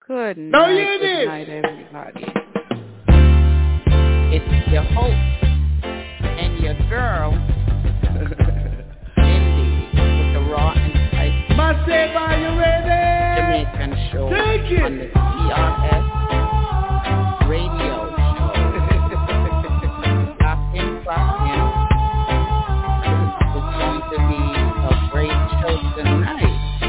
Good No, night, you good did. night, everybody. It's your host and your girl, Cindy, with the Raw and Spicy Myself, are you ready? Jamaican show Take it. on the TRS radio show. Rockin', rockin'. It's going to be a great show tonight.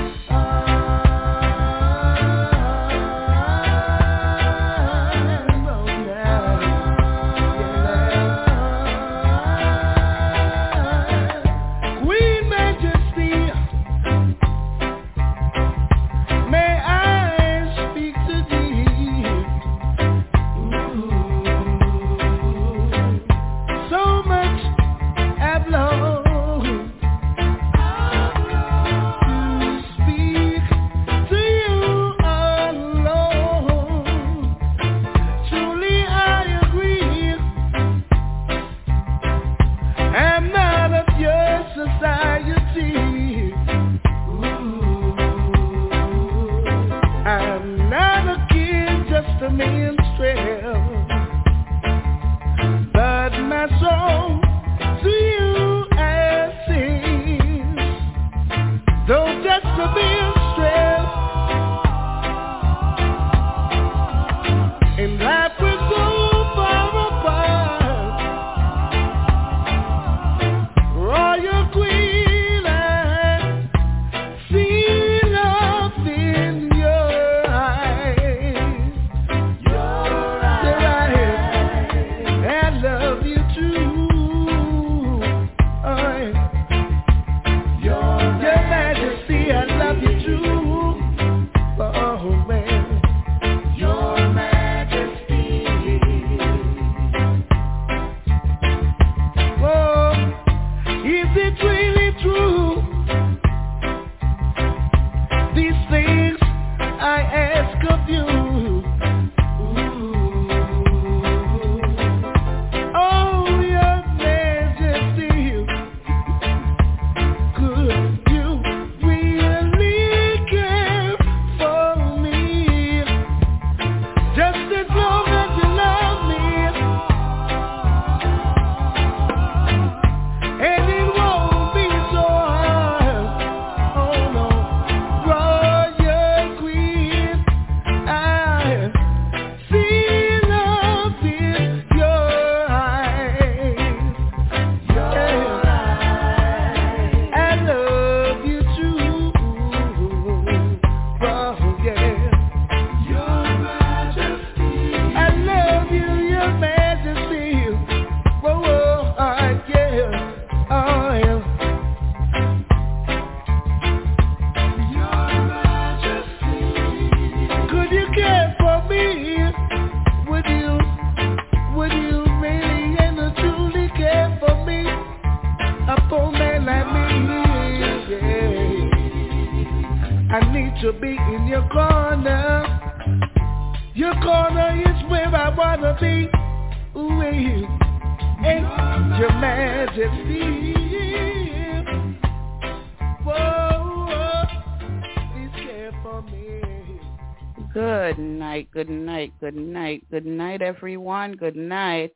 Good night, everyone. Good night.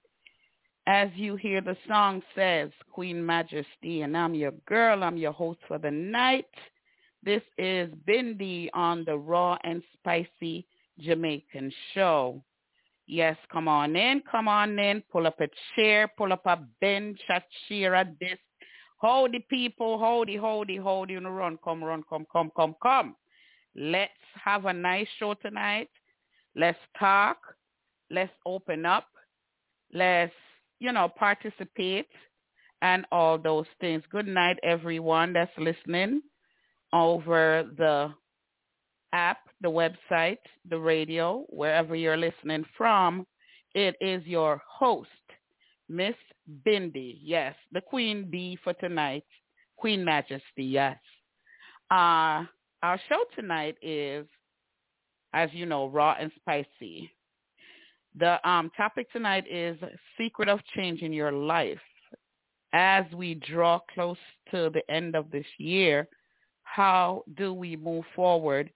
As you hear the song says, Queen Majesty, and I'm your girl. I'm your host for the night. This is Bindi on the Raw and Spicy Jamaican show. Yes, come on in. Pull up a chair, pull up a bench, a chair, a desk. Howdy, people. Howdy. You know, run, come. Let's have a nice show tonight. Let's talk. Let's open up. Let's, participate and all those things. Good night, everyone that's listening over the app, the website, the radio, wherever you're listening from. It is your host, Miss Bindi. Yes, the Queen Bee for tonight. Queen Majesty, yes. Our show tonight is, as you know, raw and spicy. The topic tonight is secret of change in your life. As we draw close to the end of this year, how do we move forward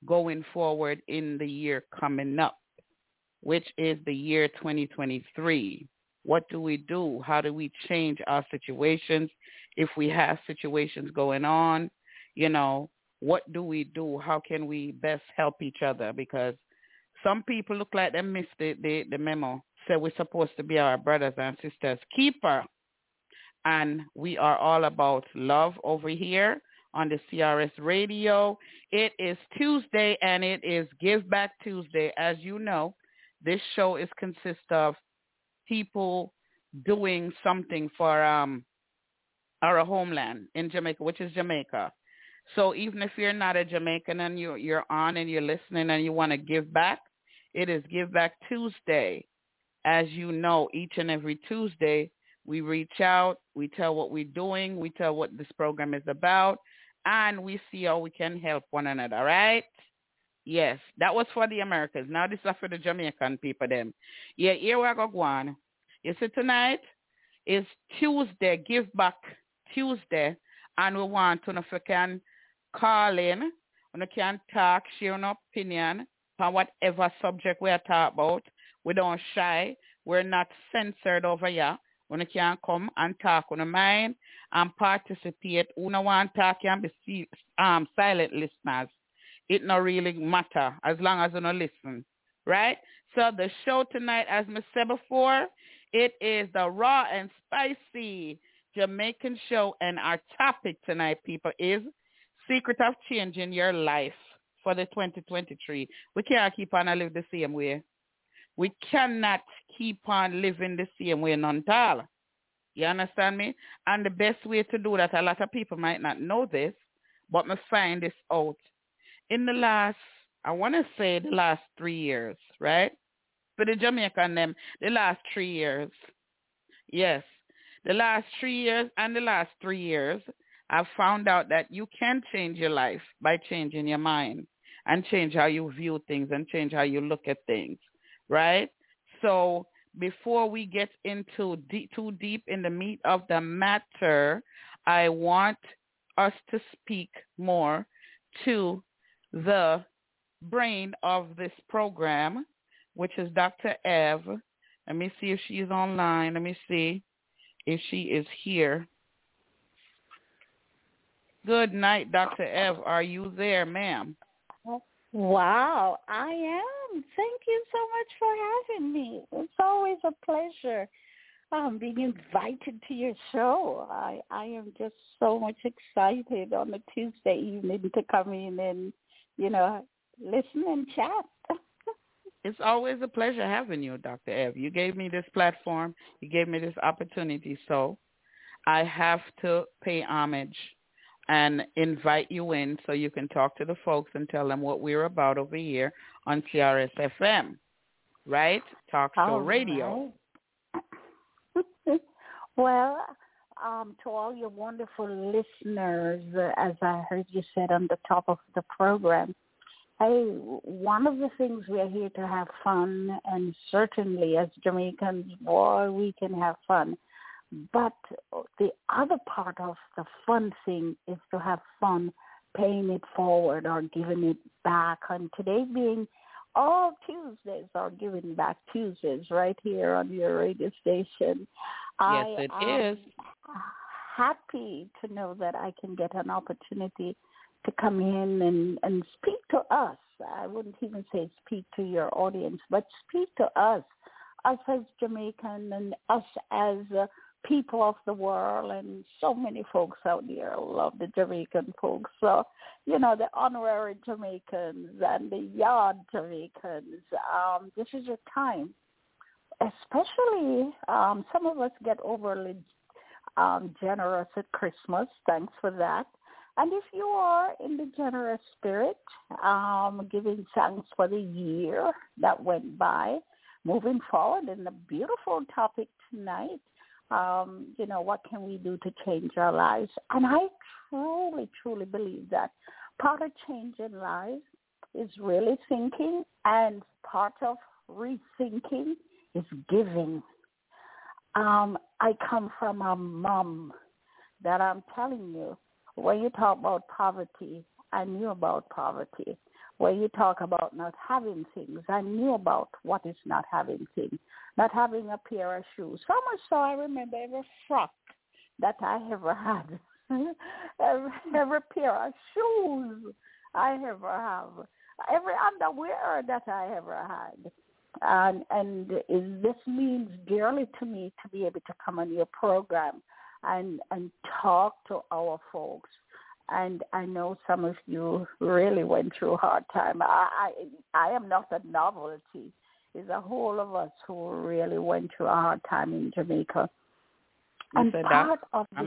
going forward in the year coming up, which is the year 2023. What do we do? How do we change our situations? If we have situations going on, what do we do? How can we best help each other? Because some people look like they missed the memo. So we're supposed to be our brothers and sisters keeper. And we are all about love over here on the CRS radio. It is Tuesday, and it is Give Back Tuesday. As you know, this show is consist of people doing something for our homeland in Jamaica, which is Jamaica. So even if you're not a Jamaican and you're on and you're listening and you want to give back, it is Give Back Tuesday. As you know, each and every Tuesday, we reach out, we tell what we're doing, we tell what this program is about, and we see how we can help one another, right? Yes, that was for the Americans. Now this is for the Jamaican people, them. Yeah, here we go on. You see, tonight is Tuesday, Give Back Tuesday, and we want to know if you can call in, when you can talk, share an opinion on whatever subject we are talking about. We don't shy. We're not censored over here. When you can come and talk on the mind and participate. Who no want to talk can be silent listeners. It not really matter as long as you don't listen, right? So the show tonight, as I said before, it is the raw and spicy Jamaican show, and our topic tonight, people, is secret of changing your life for the 2023. We can't keep on living the same way. We cannot keep on living the same way none at all. You understand me? And the best way to do that, a lot of people might not know this, but me find this out. In the last 3 years, right? For the Jamaican them, the last 3 years. Yes. The last 3 years and the last 3 years, I've found out that you can change your life by changing your mind and change how you view things and change how you look at things, right? So before we get into too deep in the meat of the matter, I want us to speak more to the brain of this program, which is Dr. Ev. Let me see if she's online. Let me see if she is here. Good night, Dr. Ev. Are you there, ma'am? Wow, I am. Thank you so much for having me. It's always a pleasure being invited to your show. I am just so much excited on a Tuesday evening to come in and, listen and chat. It's always a pleasure having you, Dr. Ev. You gave me this platform. You gave me this opportunity, so I have to pay homage and invite you in so you can talk to the folks and tell them what we're about over here on CRS FM, right? Talk Show Radio. Right. Well, to all your wonderful listeners, as I heard you said on the top of the program, hey, one of the things we are here to have fun, and certainly as Jamaicans, boy, we can have fun. But the other part of the fun thing is to have fun paying it forward or giving it back. And today being all Tuesdays are Giving Back Tuesdays right here on your radio station. Yes, it is. Happy to know that I can get an opportunity to come in and speak to us. I wouldn't even say speak to your audience, but speak to us as Jamaican and us as people of the world, and so many folks out there love the Jamaican folks. So, the honorary Jamaicans and the yard Jamaicans, this is your time. Especially, some of us get overly generous at Christmas. Thanks for that. And if you are in the generous spirit, giving thanks for the year that went by, moving forward in the beautiful topic tonight, what can we do to change our lives? And I truly, truly believe that part of changing lives is really thinking, and part of rethinking is giving. I come from a mom that I'm telling you, when you talk about poverty, I knew about poverty. where you talk about not having things. I knew about what is not having things, not having a pair of shoes. So much so I remember every frock that I ever had, every pair of shoes I ever have, every underwear that I ever had. And this means dearly to me to be able to come on your program and talk to our folks. And I know some of you really went through a hard time. I am not a novelty. It's a whole of us who really went through a hard time in Jamaica. And part of the...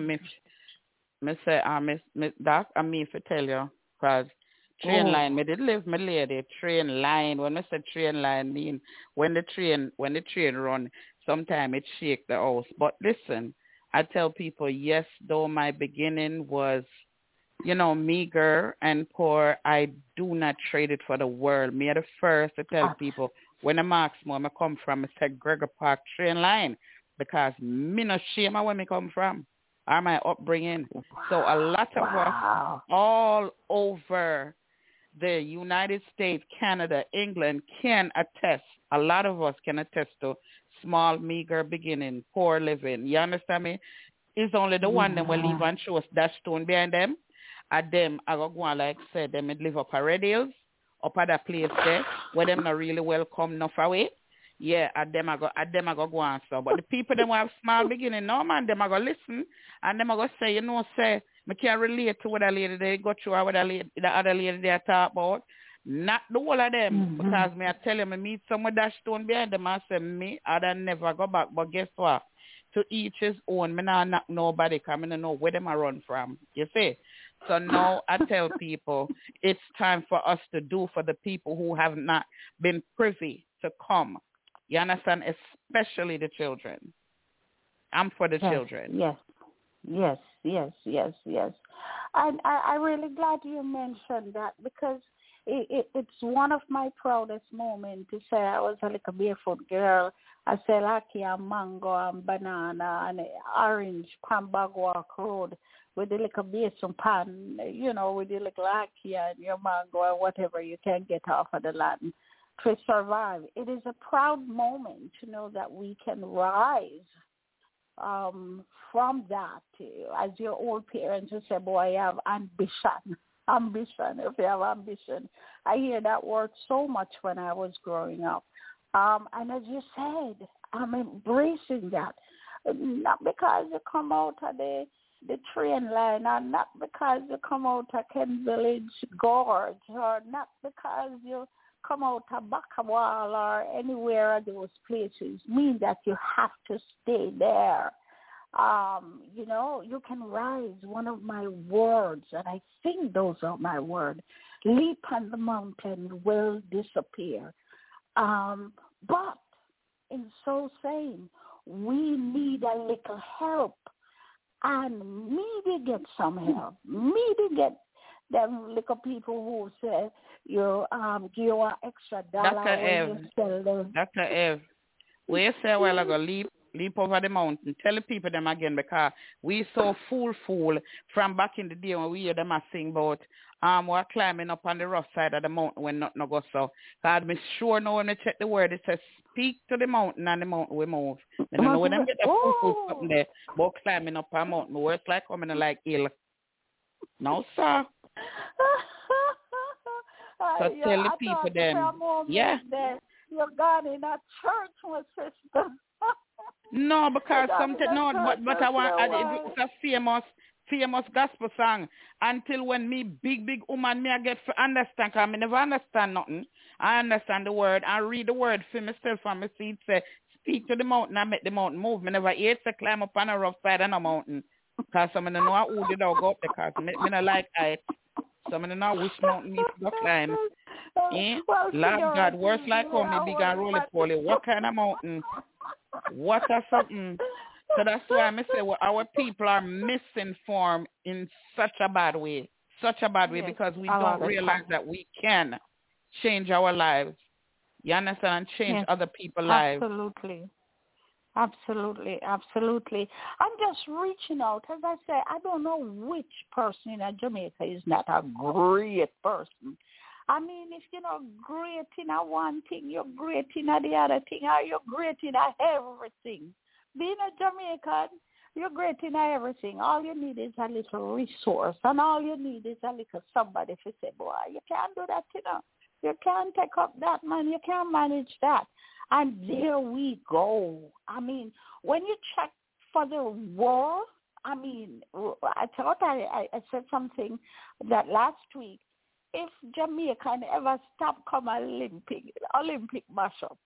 Doc, I mean to tell you, because train line, me did live, my lady, train line. When I say train line, mean when the train run, sometimes it shake the house. But listen, I tell people, yes, though my beginning was, meager and poor, I do not trade it for the world. Me are the first to tell people, when I'm asked where I come from, I said Gregor Park train line, because me no shame of where me come from or my upbringing. So a lot of us all over the United States, Canada, England can attest. A lot of us can attest to small, meager beginning, poor living. You understand me? It's only the one that will leave and show us that stone behind them. At them, I go on, like I said, them live up at Red Hills, up at that place there, where them not really welcome enough away. Yeah, at them I go go on. So, but the people them who have small beginning, no man, them I go listen, and them I go say, say, I can't relate to what a lady they go through or what the other lady they talk about. Not the whole of them, because me I tell them I meet someone that stone behind them, I say me, I'd never go back. But guess what? To each his own. Me not knock nobody, because I don't know where them I run from. You see? So now I tell people it's time for us to do for the people who have not been privy to come. You understand? Especially the children. I'm for the children. Yes. And I'm really glad you mentioned that, because it's one of my proudest moments to say I was a little barefoot girl. I sell ackee and mango and banana and orange from Bagwalk Road with the little basin pan, with the little ackee and your mango or whatever you can get off of the land to survive. It is a proud moment to know that we can rise from that. As your old parents who say, boy, I have ambition. If you have ambition. I hear that word so much when I was growing up. And as you said, I'm embracing that. Not because you come out of the train line, or not because you come out of Ken Village Gorge, or not because you come out of Bacawal or anywhere of those places, mean that you have to stay there. You can rise. One of my words, and I think those are my words, leap on the mountain will disappear. But in so saying, we need a little help. And me to get some help. Me to get them little people who say, you give you an extra dollar when you sell them. Dr. Eve, we say a while ago, leap over the mountain. Tell the people them again, because we so fool from back in the day when we hear them sing about we're climbing up on the rough side of the mountain when nothing no go so. God, me sure know when I check the word, it says speak to the mountain and the mountain will move. I don't know when them get the fool something there, but climbing up a mountain, where it's like coming like hill. No, sir. So tell the people them, yeah. You're God in a church, my sister. No, because something but I want it's a famous gospel song. Until when me big woman me I get to understand, because I never understand nothing. I understand the word. I read the word for myself and my seed say speak to the mountain and make the mountain move. Me never hate to climb up on a rough side of a mountain. Because some of them know who did go up there, because me not like height. Some of them know which mountain me to climb. Lord God, worse like how me big and roly-poly. What kind of mountain? What or something? So that's why I say our people are misinformed in such a bad way. Because we don't realize that we can change our lives. You understand? And change other people's lives. Absolutely. I'm just reaching out. As I say, I don't know which person in Jamaica is not a great person. I mean, if you're not great in a one thing, you're great in the other thing, or you're great in everything. Being a Jamaican, you're great in everything. All you need is a little resource, and all you need is a little somebody to say, boy, you can't do that, You can't take up that, man. You can't manage that. And there we go. I mean, when you check for the war, I mean, I thought I said something that last week. If Jamaica ever stop come Olympic mashup,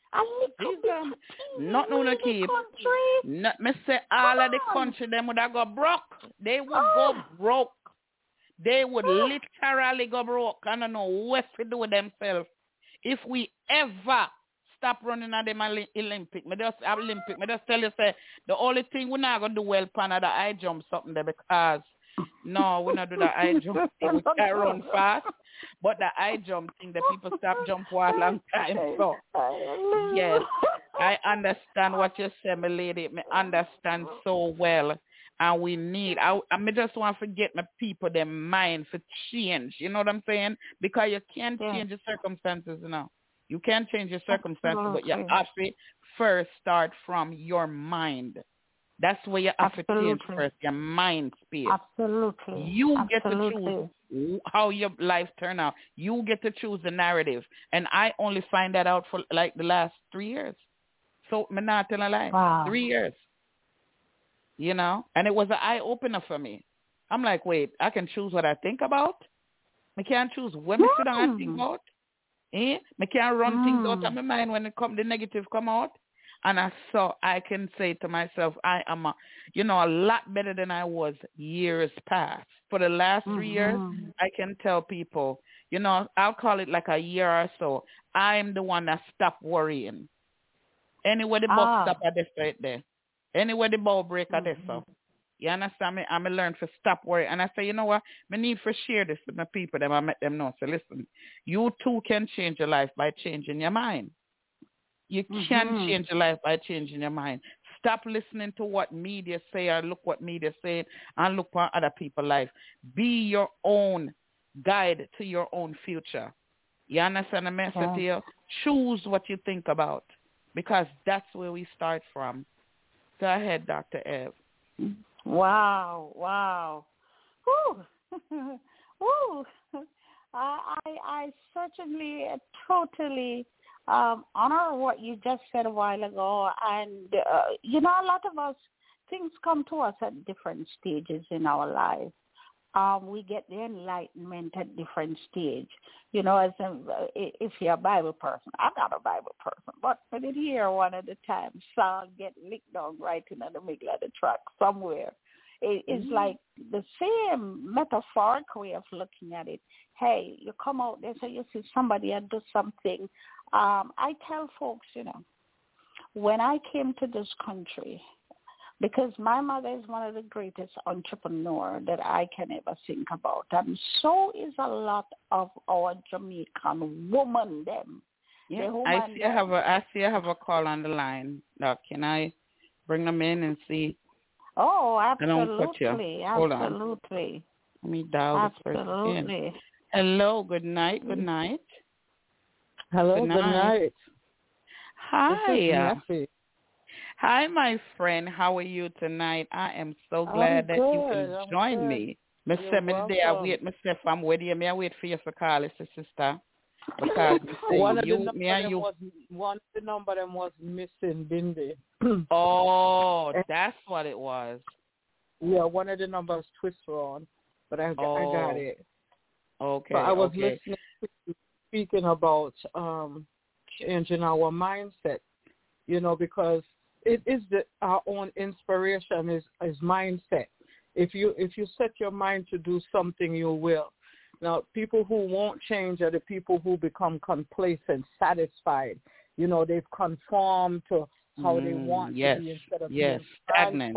not no keep. Not me say all of the country them would have go broke. They would go broke. They would literally go broke. I don't know what to do with themselves. If we ever stop running at them Olympic, me just tell you say the only thing we're not gonna do well pan the high jump something there, because no, we not do the high jump thing. We can run fast, but the high jump thing, the people stop jump for a long time. So yes, I understand what you say, my lady. Me understand so well. And we need, I just want to get my people, their mind for change. You know what I'm saying? Because you can't change your circumstances, You can't change your circumstances, but you have to first start from your mind. That's where you have to change first, your mind space. Absolutely. You get to choose how your life turn out. You get to choose the narrative. And I only find that out for like the last 3 years. So I'm not telling a lie. Wow. 3 years. And it was an eye-opener for me. I'm like, wait, I can choose what I think about? I can't choose when I sit down and think about? I can't run things out of my mind when the negative come out? And I can say to myself, I am a lot better than I was years past. For the last 3 years, I can tell people, I'll call it like a year or so, I'm the one that stopped worrying. Anywhere the box stop at this right there. Anywhere the ball break at this so. You understand me? I'm learn to stop worrying. And I say, you know what? I need to share this with my people. Then I make them know. So listen, you too can change your life by changing your mind. You can change your life by changing your mind. Stop listening to what media say or look what media say and look for other people's life. Be your own guide to your own future. You understand the message here? Choose what you think about, because that's where we start from. Go ahead, Dr. Ev. Wow. Woo. Woo. I certainly totally honor what you just said a while ago. And, a lot of us, things come to us at different stages in our life. We get the enlightenment at different stage. If you're a Bible person, I'm not a Bible person, but I did hear one at a time, Saul get licked down right in the middle of the track somewhere. It's like the same metaphoric way of looking at it. Hey, you come out there, so you see somebody and do something. I tell folks, when I came to this country, because my mother is one of the greatest entrepreneurs that I can ever think about. And so is a lot of our Jamaican women, them. Yeah, I see I have a call on the line. Now, can I bring them in and see? Oh, absolutely. I don't cut you. Hold absolutely. On. Let me dial this person in. Hello, good night. Hello, good night. Hi. Hi, my friend. How are you tonight? I am so glad that you can join me. I'm with you. I wait for you to call us, sister. Because one of the number them was missing, Bindi. Oh, that's what it was. Yeah, one of the numbers twist wrong, but I got it. Okay. So I was listening to you speaking about changing our mindset, because it is our own inspiration is mindset. If you set your mind to do something, you will. Now, people who won't change are the people who become complacent, satisfied. They've conformed to how they want to be instead of being stagnant.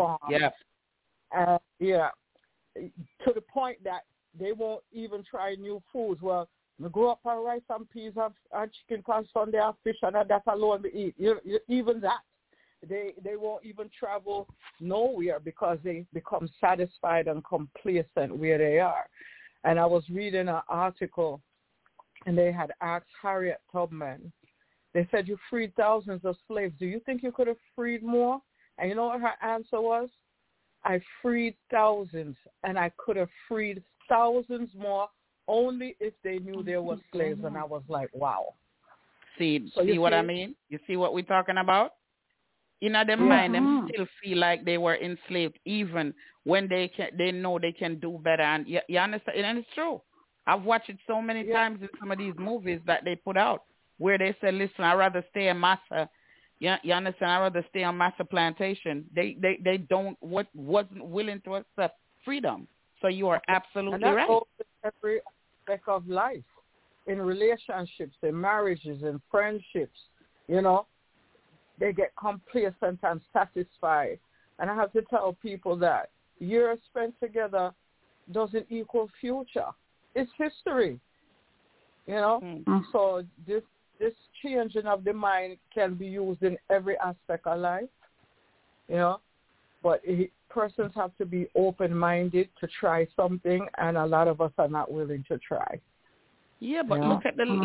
To the point that they won't even try new foods. Well, I grow up on rice and peas and chicken on Sunday and fish and that alone we eat. Even that. They won't even travel nowhere because they become satisfied and complacent where they are. And I was reading an article and they had asked Harriet Tubman. They said, you freed thousands of slaves. Do you think you could have freed more? And you know what her answer was? I freed thousands, and I could have freed thousands more only if they knew they were slaves. And I was like, wow. See what I mean? You see what we're talking about? In their mind, them still feel like they were enslaved, even when they know they can do better. And you understand? And it's true. I've watched it so many times in some of these movies that they put out, where they said, "Listen, I'd rather stay in massa." You understand? I'd rather stay on massa plantation. They wasn't willing to accept freedom. So you are absolutely right. And that goes in every aspect of life, in relationships, in marriages, in friendships. You know, they get complacent and satisfied. And I have to tell people that years spent together doesn't equal future. It's history. You know, so this changing of the mind can be used in every aspect of life, you know, but persons have to be open-minded to try something, and a lot of us are not willing to try. Yeah, but look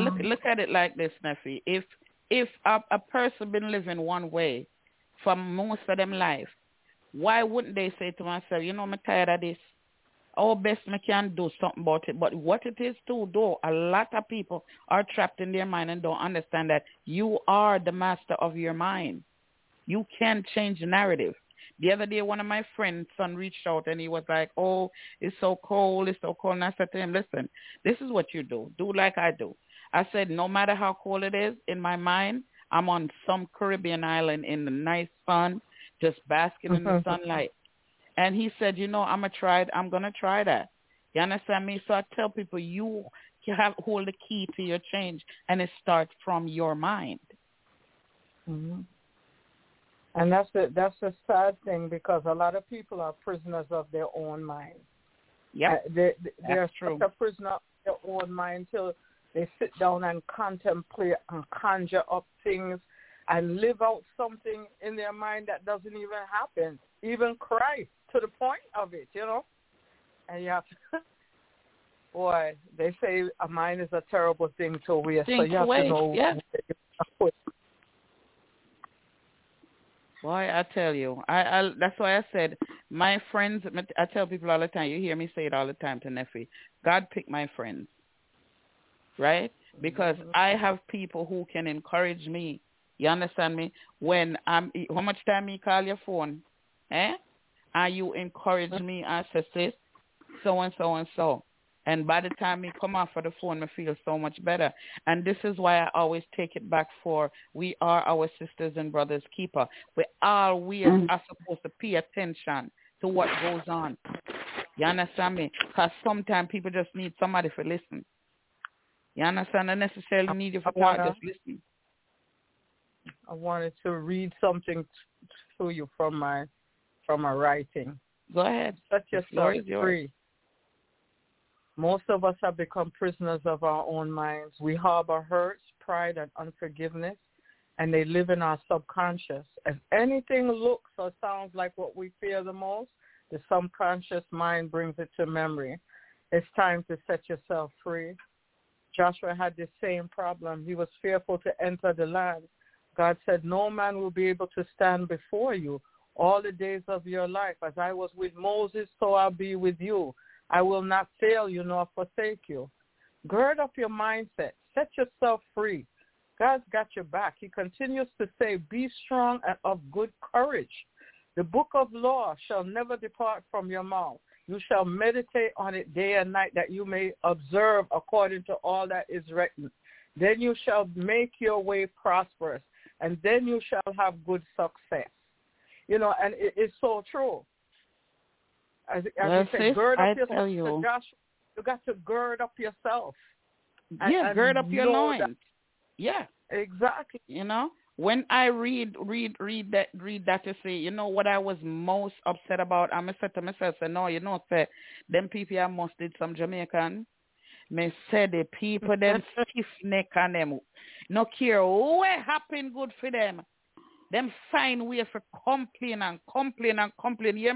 at it like this, Nephi. If a person been living one way for most of them life, why wouldn't they say to myself, you know, I'm tired of this. Our best we can do something about it. But what it is too, though, a lot of people are trapped in their mind and don't understand that you are the master of your mind. You can change the narrative. The other day, one of my friends' son reached out and he was like, oh, it's so cold. And I said to him, listen, this is what you do. Do like I do. I said, no matter how cold it is, in my mind, I'm on some Caribbean island in the nice sun, just basking in the sunlight. And he said, you know, I'm going to try that. You understand me? So I tell people, you hold the key to your change, and it starts from your mind. Mm-hmm. And that's a sad thing, because a lot of people are prisoners of their own mind. Yeah, they're such a prisoner of their own mind till they sit down and contemplate and conjure up things and live out something in their mind that doesn't even happen, even cry to the point of it, you know. And you have to, boy, they say a mind is a terrible thing to waste. So you have to know. Yeah. Boy, I tell you, I that's why I said, my friends, I tell people all the time, you hear me say it all the time to Nephi, God picked my friends, right? Because I have people who can encourage me. You understand me? When how much time you call your phone, and you encourage me, I say, sis, so and so and so. And by the time me come off of the phone, I feel so much better. And this is why I always take it back for we are our sisters and brothers keeper. We always are supposed to pay attention to what goes on. You understand me? Because sometimes people just need somebody to listen. You understand? They necessarily need you for talk, just listen. I wanted to read something to you from my writing. Go ahead. Set yourself free. Most of us have become prisoners of our own minds. We harbor hurts, pride, and unforgiveness, and they live in our subconscious. If anything looks or sounds like what we fear the most, the subconscious mind brings it to memory. It's time to set yourself free. Joshua had the same problem. He was fearful to enter the land. God said, no man will be able to stand before you all the days of your life. As I was with Moses, so I'll be with you. I will not fail you nor forsake you. Gird up your mindset. Set yourself free. God's got your back. He continues to say, be strong and of good courage. The book of law shall never depart from your mouth. You shall meditate on it day and night, that you may observe according to all that is written. Then you shall make your way prosperous, and then you shall have good success. You know, and it's so true. As you said, gird up yourself. Joshua, you got to gird up yourself. Yeah, gird up your loins. Yeah, exactly. You know, when I read that to say, you know what I was most upset about. I said to myself, say, no, you know, say them people I must did some Jamaican. Me say the people them stiff neck and them no care what happen good for them. Them find way for complain and complain and complain. You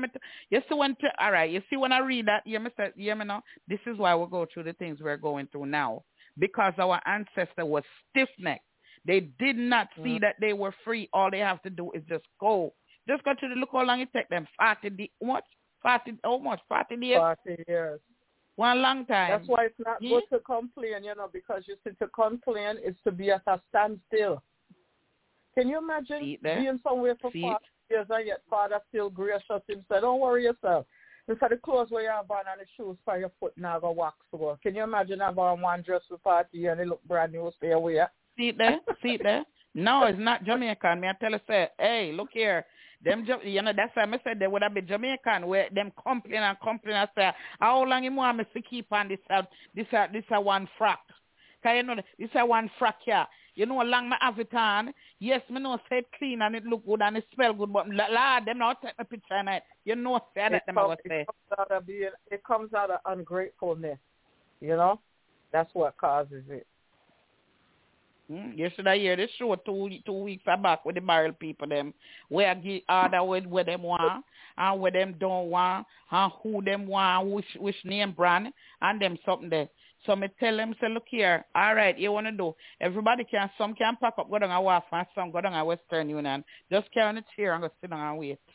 see when I read that, you hear me now? This is why we go through the things we're going through now. because our ancestor was stiff-necked. They did not see that they were free. All they have to do is just go. Just go to the, look how long it take them. 40 days. 40 days? 40 years. One long time. That's why it's not good to complain, because you see, to complain is to be at a standstill. Can you imagine being somewhere for 40 years and yet Father still gracious him said, don't worry yourself. Look at the clothes where you have on and the shoes for your foot now go wax over. Can you imagine having on one dress for 40 years and it look brand new, stay away? See it there? No, it's not Jamaican. Me I tell you, say, hey, look here. Them, that's why I said they would have been Jamaican where them complain and say, how long you want me to keep on this one frack? Because this one frack here. You know how long I have it on. Yes, me know say it clean and it look good and it smell good, but Lord, them not take my picture in it. You know say that them I was say. It comes out of ungratefulness, That's what causes it. You should have heard this show 2 weeks back with the barrel people them where I give order with what them want and what them don't want and who them want, which name brand and them something there. So me tell them, say, look here, all right, you want to do. Everybody some can pack up, go down a WAF and some go down a Western Union. Just carry on the chair and go sit down and wait.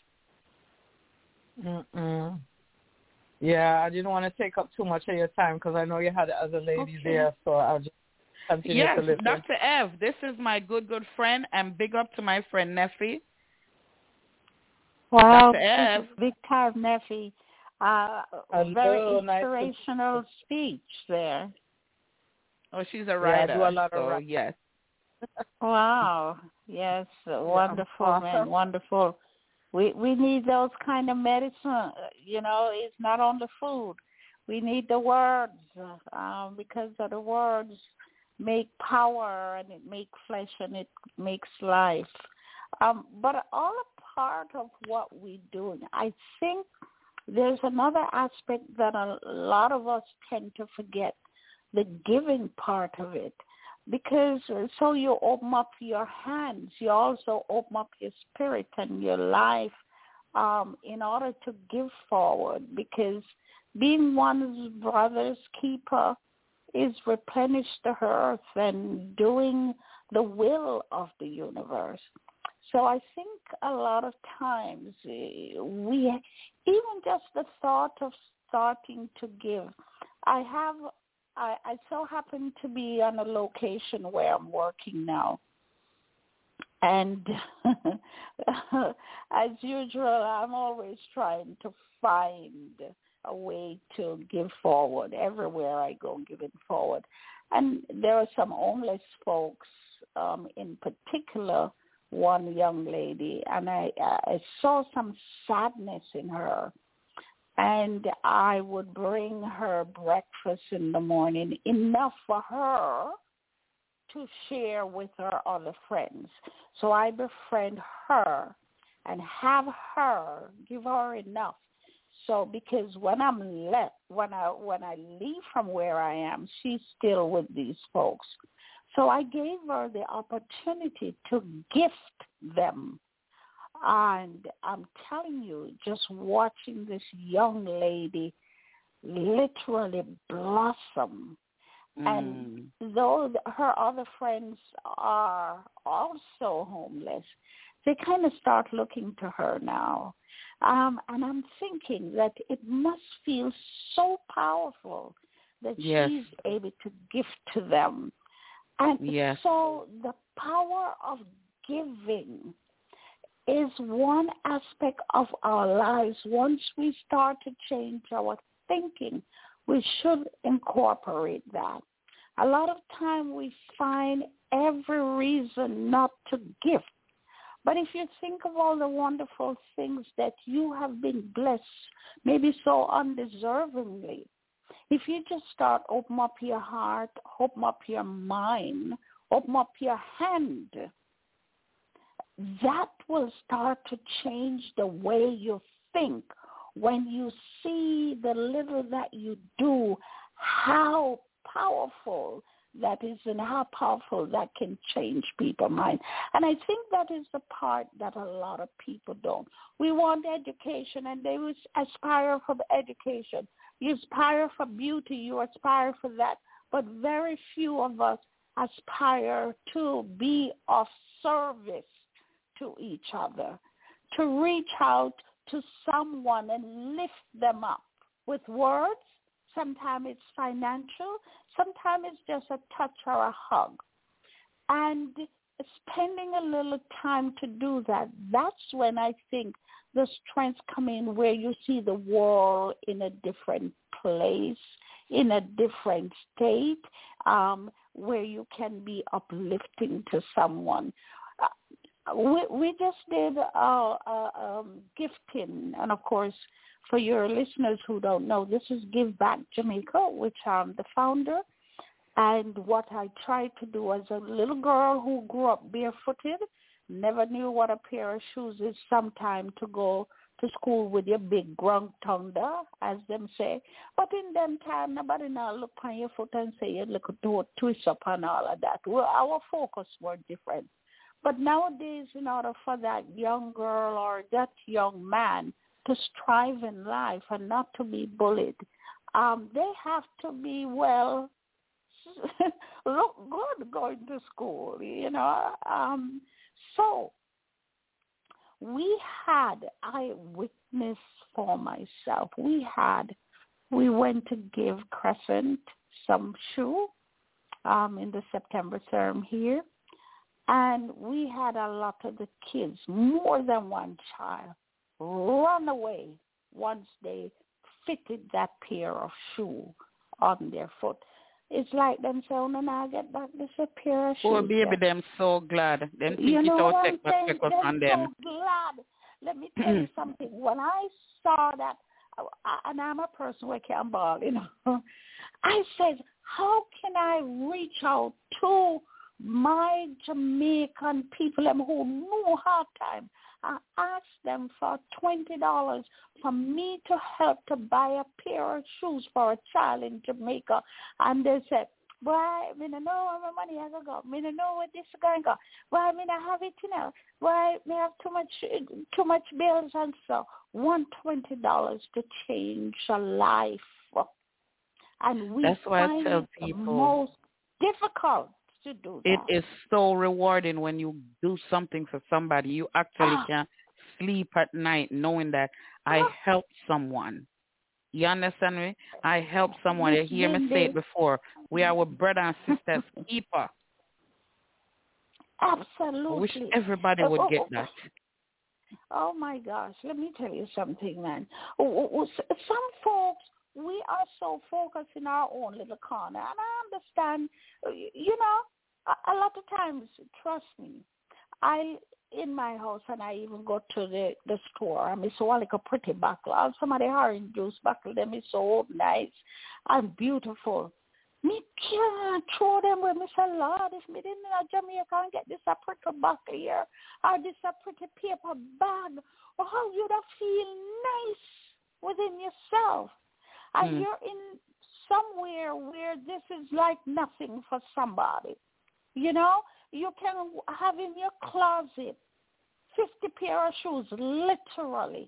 Yeah, I didn't want to take up too much of your time because I know you had other ladies there, so I'll just continue to listen. Yes, Dr. Ev, this is my good friend, and big up to my friend Neffy. Wow, Dr. Ev. Big time Neffy. Very inspirational speech there. Oh, she's a writer. I do a lot of writing. Yes. Wow. Yes, wonderful, man, wonderful. We need those kind of medicine. It's not only food. We need the words because of the words make power and it makes flesh and it makes life. But all a part of what we're doing, I think there's another aspect that a lot of us tend to forget, the giving part of it. Because so you open up your hands, you also open up your spirit and your life in order to give forward. Because being one's brother's keeper is replenish the earth and doing the will of the universe. So I think a lot of times even just the thought of starting to give. I so happen to be on a location where I'm working now. And as usual, I'm always trying to find a way to give forward. Everywhere I go, giving forward. And there are some homeless folks, in particular, one young lady, and I saw some sadness in her. And I would bring her breakfast in the morning, enough for her to share with her other friends. So I befriend her and have her, give her enough. So because when I'm left, when I leave from where I am, she's still with these folks. So I gave her the opportunity to gift them. And I'm telling you, just watching this young lady literally blossom. And though her other friends are also homeless, they kind of start looking to her now. And I'm thinking that it must feel so powerful that she's able to gift to them. And so the power of giving is one aspect of our lives. Once we start to change our thinking, we should incorporate that. A lot of time we find every reason not to give. But if you think of all the wonderful things that you have been blessed, maybe so undeservingly, if you just start open up your heart, open up your mind, open up your hand, that will start to change the way you think. When you see the little that you do, how powerful that is and how powerful that can change people's mind. And I think that is the part that a lot of people don't. We want education, and they will aspire for education. You aspire for beauty, you aspire for that. but very few of us aspire to be of service to each other, to reach out to someone and lift them up with words. Sometimes it's financial. Sometimes it's just a touch or a hug. And spending a little time to do that, that's when I think the strengths come in, where you see the world in a different place, in a different state, where you can be uplifting to someone. We just did gifting, and of course, for your listeners who don't know, this is Give Back Jamaica, which I'm the founder. And what I tried to do as a little girl who grew up barefooted, never knew what a pair of shoes is, sometime to go to school with your big grunk thunder, as them say. But in them time, nobody now look on your foot and say you look to twist up and all of that. Well, our focus were different. But nowadays, in order for that young girl or that young man to strive in life and not to be bullied, they have to be, well, look good going to school, you know. So I witnessed for myself, we went to give Crescent some shoe in the September term here. And we had a lot of the kids, more than one child, run away once they fitted that pair of shoe on their foot. It's like them saying, "No, I get back this a pair of shoes." Poor baby, them so glad. Them think you know it what out I'm take saying? back on them. So glad. Let me tell you something. When I saw that, and I'm a person who can ball, you know, I said, how can I reach out to my Jamaican people who know hard time? I asked them for $20 for me to help to buy a pair of shoes for a child in Jamaica. And they said, "Boy, I don't know where my money has to go. I don't know where this is going to go. Well, I have it, you know. Well, I have too much bills." And so $120 to change a life. And we That's why I find tell it the people, most difficult to do that. it is so rewarding when you do something for somebody. You actually can sleep at night knowing that I helped someone. You understand me? I helped someone. You hear me say it before. We are our brother and sister's keeper. Absolutely. I wish everybody would get that. Oh, my gosh. Let me tell you something, man. Some folks, we are so focused in our own little corner. And I understand, you know, a lot of times, trust me, in my house, and I even go to the store, I mean, so like a pretty bottle. Some of the orange juice bottle, them is so nice and beautiful. Me can't throw them with me. Say, Lord, if me didn't know Jamaica and get this a pretty bottle here, or this a pretty paper bag, or how you'd feel nice within yourself. And you're in somewhere where this is like nothing for somebody. You know, you can have in your closet 50 pair of shoes, literally.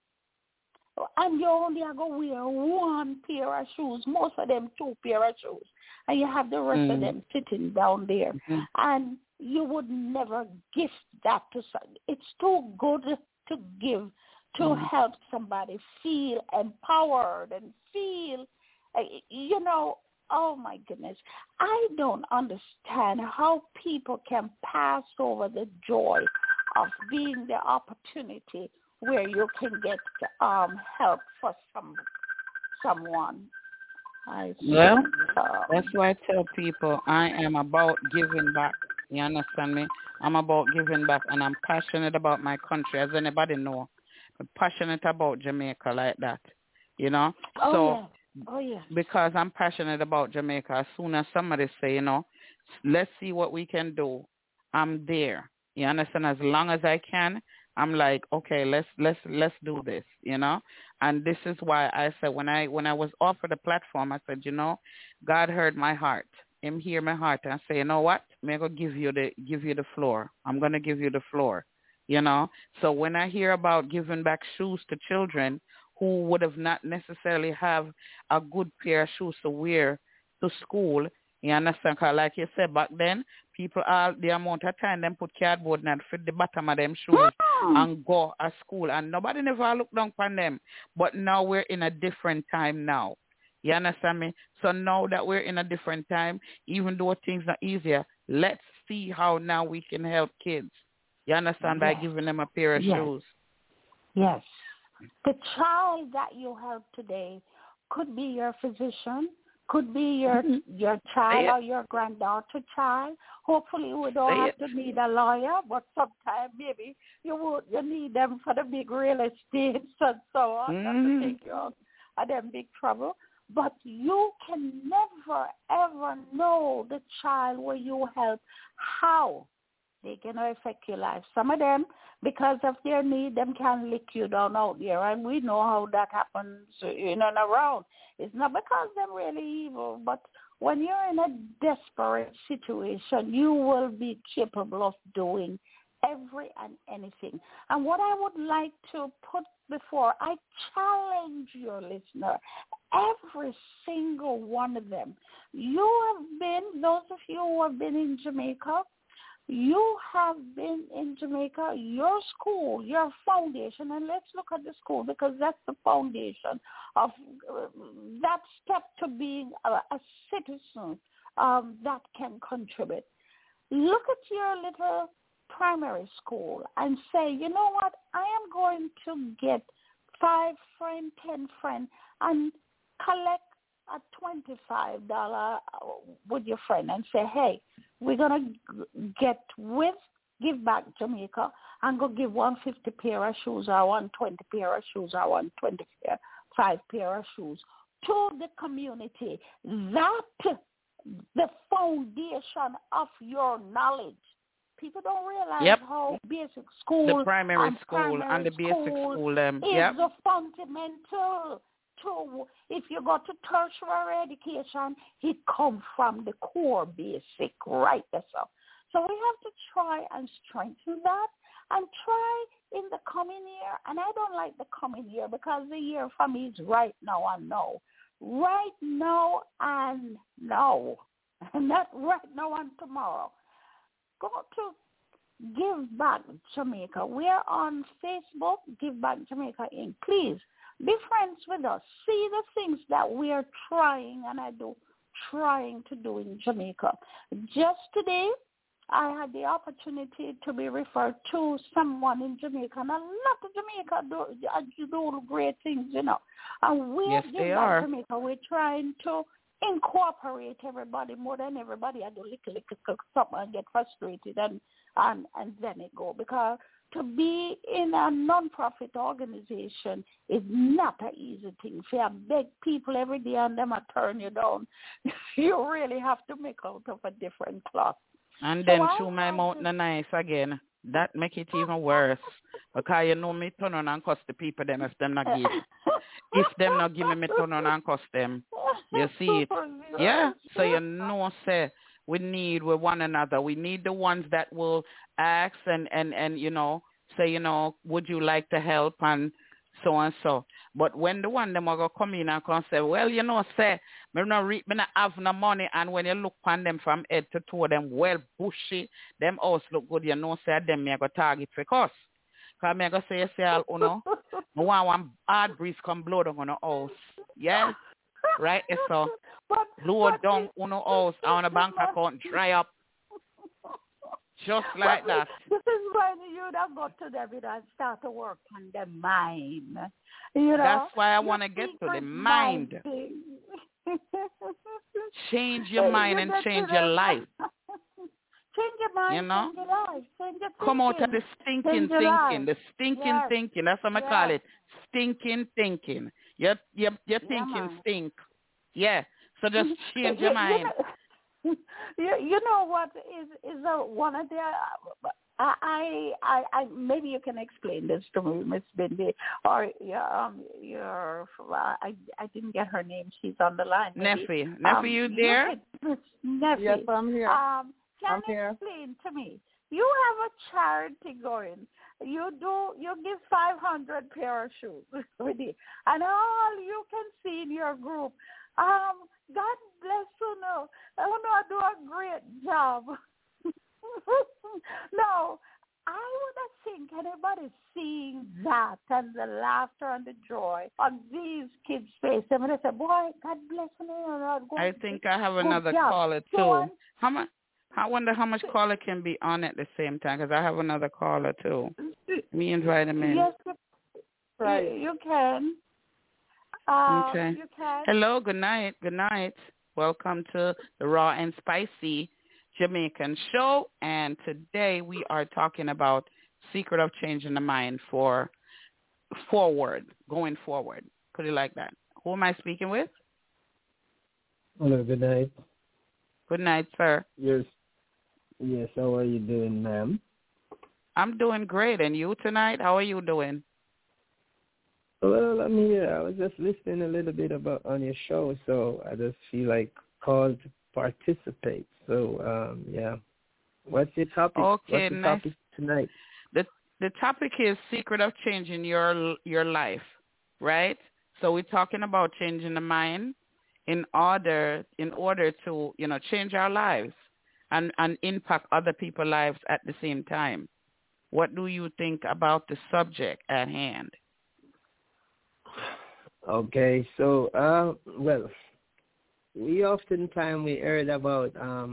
And you only are going to wear one pair of shoes, most of them 2 pair of shoes. And you have the rest of them sitting down there. And you would never gift that to somebody. It's too good to give, to help somebody feel empowered and feel, you know, oh, my goodness. I don't understand how people can pass over the joy of being the opportunity where you can get help for someone. Well, that's why I tell people I am about giving back. You understand me? I'm about giving back, and I'm passionate about my country, as anybody know. I'm passionate about Jamaica like that, you know? Oh, yeah. Because I'm passionate about Jamaica, as soon as somebody say, you know, let's see what we can do, I'm there. You understand? As long as I can, I'm like, okay, let's do this, you know? And this is why I said when I was offered a platform, I said, you know, God heard my heart. Him hear my heart and say, you know what? I'm gonna give you the floor. I'm gonna give you the floor. You know? So when I hear about giving back shoes to children who would have not necessarily have a good pair of shoes to wear to school. You understand? 'Cause like you said, back then, people all the amount of time them put cardboard and fit the bottom of them shoes and go to school, and nobody never look down on them. But now we're in a different time now. You understand me? So now that we're in a different time, even though things are easier, let's see how now we can help kids. You understand? By giving them a pair of shoes. Yes. The child that you help today could be your physician, could be your child or your granddaughter child. Hopefully we don't have to need a lawyer, but sometimes maybe you need them for the big real estates and so on, not to take you out of them big trouble. But you can never, ever know the child where you help, how they can affect your life. Some of them, because of their need, them can lick you down out there. And we know how that happens in and around. It's not because they're really evil, but when you're in a desperate situation, you will be capable of doing every and anything. And what I would like to put before, I challenge your listener, every single one of them. You have been, those of you who have been in Jamaica, you have been in Jamaica, your school, your foundation, and let's look at the school because that's the foundation of that step to being a citizen that can contribute. Look at your little primary school and say, you know what, I am going to get 5 friends, 10 friends, and collect a $25 with your friend and say, hey, we're going to Give Back Jamaica and go give 150 pair of shoes or 120 pair of shoes or 125 pair of shoes to the community. That the foundation of your knowledge. People don't realize how basic school, the primary school and the basic school is a fundamental to. If you go to tertiary education, it comes from the core basic, right? So we have to try and strengthen that and try in the coming year. And I don't like the coming year because the year for me is right now and now. Right now and now. And not right now and tomorrow. Go to Give Back Jamaica. We're on Facebook, Give Back Jamaica Inc. Please be friends with us. See the things that we are trying to do in Jamaica. Just today, I had the opportunity to be referred to someone in Jamaica, and a lot of Jamaica do great things, you know. And we at Give Back Jamaica, we're trying to incorporate everybody more than everybody. I do little something and get frustrated and then it go. Because to be in a non-profit organization is not an easy thing. If you beg people every day and them turn you down, you really have to make out of a different cloth. And then chew my mouth nice again. That make it even worse. Because you know me turn on and cuss the people them if them not give. If them not give me turn on and cuss them. You see it? Yeah. So you know, say we need with one another. We need the ones that will ask and you know, say, you know, would you like to help and so. But when the one them are going to come in and come say, well, you know, say, me not have no money, and when you look on them from head to toe, them well bushy, them house look good, you know, say, them me go target for cost. Because me go say, you say, you know, I want one hard breeze come blow down on the house. Yeah? Right? So, blow down on the house, on the bank account, dry up. Just like that. This is when you don't go to them and start to work on the mind. You know, that's why I want to get to the mind. Change your mind and change your life. Change your mind, you know? change your life. Change your come out of the stinking thinking. The stinking thinking. That's what I call it. Stinking thinking. Your thinking stink. Yeah. So just change your mind. You know what is one of the I maybe you can explain this to me, Miss Bindi, or your I didn't get her name. She's on the line. Nephew, you there? Nephew. Yes, I'm here. Can you explain to me? You have a charity going. You give 500 pair of shoes with it, and all you can see in your group. God bless you. No, I do a great job. No, I would think anybody seeing that and the laughter and the joy on these kids' faces, and they say, "Boy, God bless me." I think I have another caller too. How much? I wonder how much caller can be on at the same time, because I have another caller too. Me invite him in. Yes, right. You can. Okay. You can. Hello. Good night. Good night. Welcome to the Raw and Spicy Jamaican Show, and today we are talking about secret of changing the mind for going forward. Put it like that. Who am I speaking with? Hello, good night. Good night, sir. Yes, how are you doing, ma'am? I'm doing great, and you tonight? How are you doing? Well, I'm here. I was just listening a little bit on your show, so I just feel like called to participate. So, yeah. What's your topic? Okay, What's the nice. topic tonight? The topic is secret of changing your life, right? So we're talking about changing the mind in order to, change our lives and impact other people's lives at the same time. What do you think about the subject at hand? Okay, so, well, we heard about,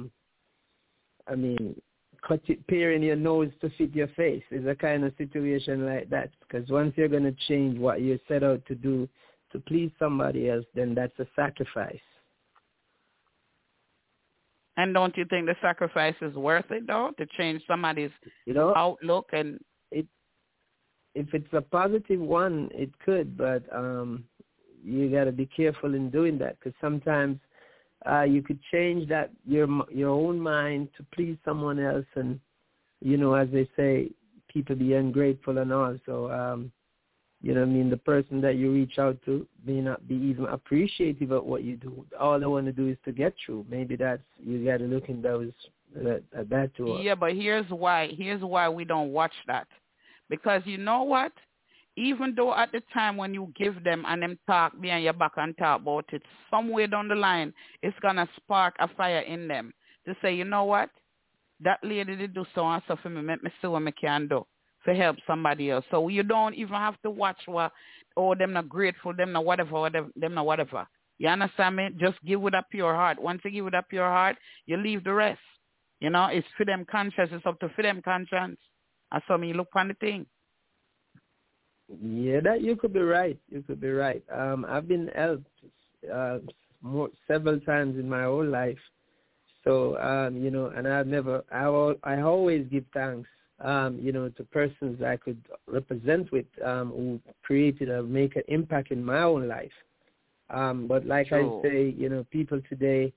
paring your nose to fit your face is a kind of situation like that. Because once you're going to change what you set out to do to please somebody else, then that's a sacrifice. And don't you think the sacrifice is worth it, though, to change somebody's outlook? And if it's a positive one, it could, but you got to be careful in doing that, because sometimes you could change that your own mind to please someone else, and as they say, people be ungrateful and all. So the person that you reach out to may not be even appreciative of what you do. All they want to do is to get through. Maybe you got to look in at that too. Yeah, but here's why we don't watch that, because you know what? Even though at the time when you give them and them talk behind your back and talk about it, somewhere down the line, it's going to spark a fire in them to say, you know what? That lady did do so and so for me. Let me see what I can do to help somebody else. So you don't even have to watch them not grateful, them not whatever. You understand me? Just give with a pure heart. Once you give with a pure heart, you leave the rest. It's for them conscience. It's up to for them conscience. I saw me look on the thing. Yeah, that you could be right. I've been helped several times in my whole life. So, and I always give thanks, to persons I could represent with, who created or make an impact in my own life. But like True. I say, people today,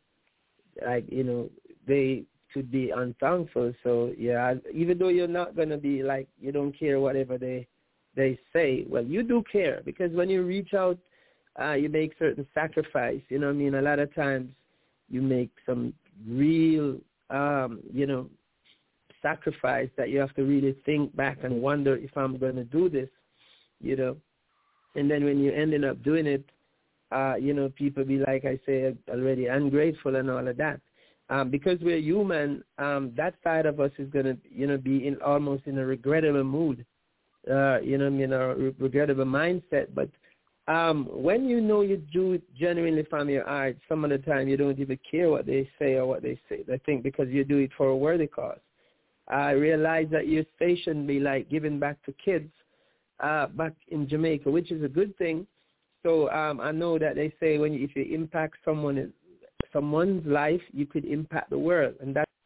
they could be unthankful. So, yeah, even though you're not going to be you don't care whatever they say, well, you do care, because when you reach out, you make certain sacrifice. A lot of times you make some real, sacrifice that you have to really think back and wonder if I'm going to do this, And then when you ended up doing it, people be, like I say already, ungrateful and all of that. Because we're human, that side of us is going to, be almost in a regrettable mood. A regrettable mindset. But when you do it genuinely from your heart, some of the time you don't even care what they say or what they think, because you do it for a worthy cause. I realize that your station be like giving back to kids back in Jamaica, which is a good thing. So I know that they say if you impact someone's life, you could impact the world, and that's.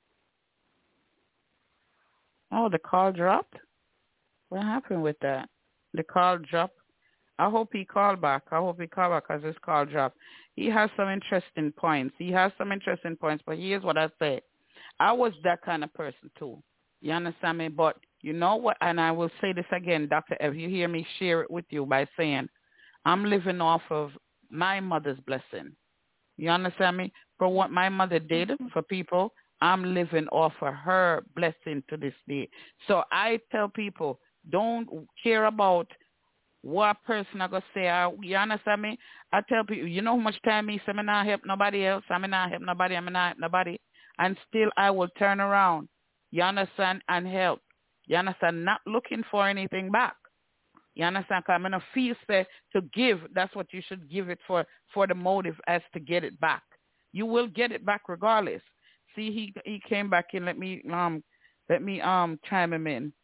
Oh, the call dropped? What happened with that? The call dropped? I hope he called back. Because his call dropped. He has some interesting points. But here's what I say. I was that kind of person too. You understand me? But you know what? And I will say this again, Dr. Ev, you hear me share it with you by saying I'm living off of my mother's blessing. You understand me? For what my mother did for people, I'm living off of her blessing to this day. So I tell people, don't care about what person I go say, you understand me? I tell people, you know how much time me say me not help nobody else, I'm not help nobody, I'm not help nobody, and still I will turn around, you understand, and help. You understand? Not looking for anything back. You understand? Because I'm going to feel say to give, that's what you should give it for the motive as to get it back. You will get it back regardless. See, he came back in. Let me chime him in.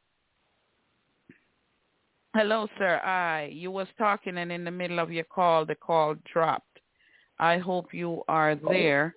Hello, sir. You was talking and in the middle of your call, the call dropped. I hope you are there.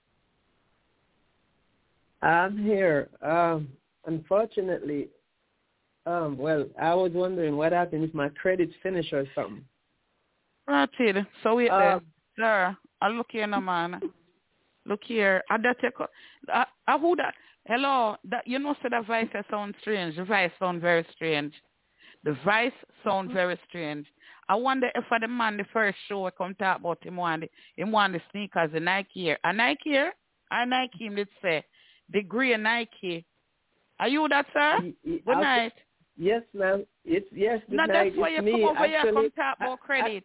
I'm here. Unfortunately, well, I was wondering what happened if my credits finish or something. Right here. So wait there. Sir, I look here now, man. Look here. I who that? Hello. That you know, so the voice sounds strange. The voice sounds very strange. The voice sounds very strange. I wonder if the man the first show I come talk about him want the sneakers, the Nike here. A Nike here? A Nike him did say. The grey Nike. Are you that, sir? Good night. Yes, ma'am. Yes. Good now, night. That's why you come over here come talk about credit.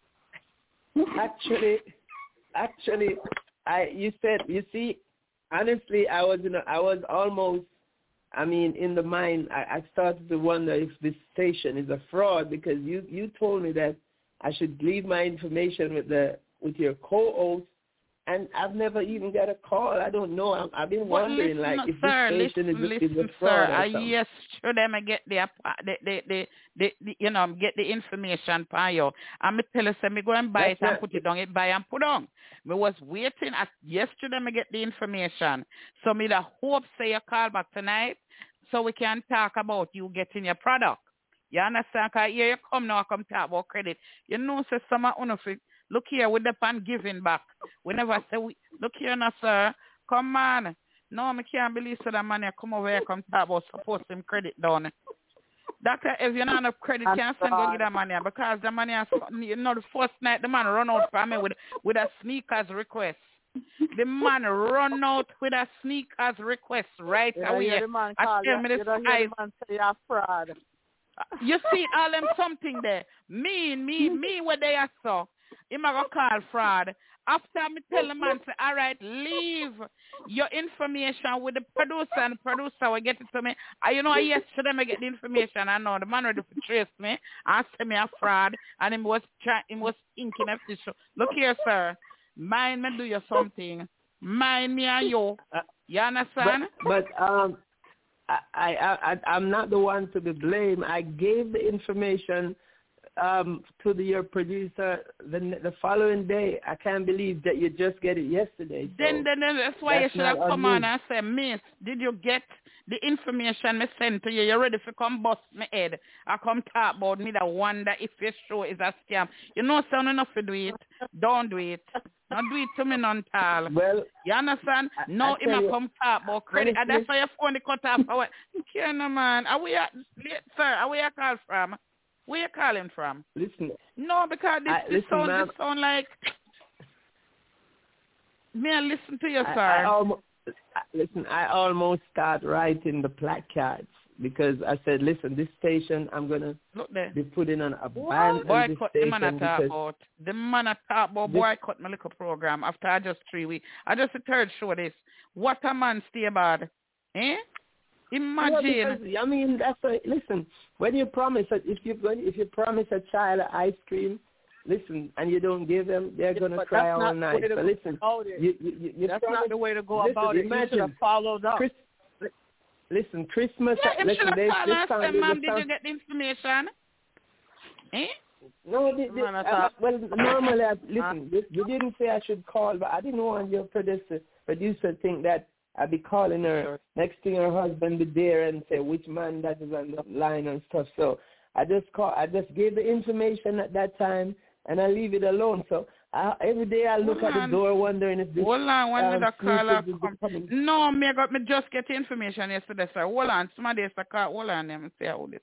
Actually, you said, you see, honestly, I was almost, in the mind, I started to wonder if this station is a fraud because you told me that I should leave my information with your co-host, and I've never even got a call. I don't know. I've been wondering, if this station is a fraud or something. Yes, sure them get the get the information for you. I'm tell you, say me go and buy it and put it down. It buy and put on. Me was waiting yesterday me get the information. So me the hope say you call back tonight so we can talk about you getting your product. You understand? Because here you come now, come talk about credit. You know, say some of you look here with the pan giving back. We never say, look here now, sir. Come on. No, I can't believe so that man come over here, come talk about support him credit down. Doctor, if you're not enough credit, can't send go get that money because the money, the first night the man run out for me with a sneakers request. The man run out with a sneakers request right away. I tell me this eyes. Fraud. You see all them something there. Me, what they are saw. Him a go call fraud. After me tell the man, say, all right, leave your information with the producer, and the producer will get it to me. Yesterday I get the information. I know the man ready to trace me and say me a fraud, and him was inking up this show. Look here, sir. Mind me do you something. Mind me and you. You understand? But I'm not the one to be blamed. I gave the information to your producer the following day. I can't believe that you just get it yesterday. So then that's why you should have come on and say, Miss, did you get the information me sent to you? You ready to come bust my head? I come talk about me that wonder if your show is a scam. You know, son enough to do it. Don't do it. Don't do it to me none tall. Well, you understand? No, he might come talk about credit. And that's why your phone cut off. Okay, no man. Sir, are we call from? Where you calling from? Listen. No, because this sound like me. I listen to you, sir. I almost start writing the placards because I said, listen, this station I'm gonna be putting on a ban. Boycott the man I talk about. The man I talk about boycott my little program after just 3 weeks. I just the third show this. What a man stay bad, eh? Imagine. Yeah, listen. When you promise if you promise a child ice cream, listen, and you don't give them, they're gonna cry all night. But listen, that's not the way to go about it. You should have followed up. Listen, Christmas. Yeah, listen, did you get the information? Eh? No, well, normally, listen, you didn't say I should call, but I didn't want your producer think that I'd be calling her. Next thing her husband be there and say which man that is on the line and stuff. So I just gave the information at that time and I leave it alone. So every day I look at the door wondering if this hold on, when did the caller come? No, me just get the information yesterday, sir. Hold on, somebody has to call. Hold on, let me see how this.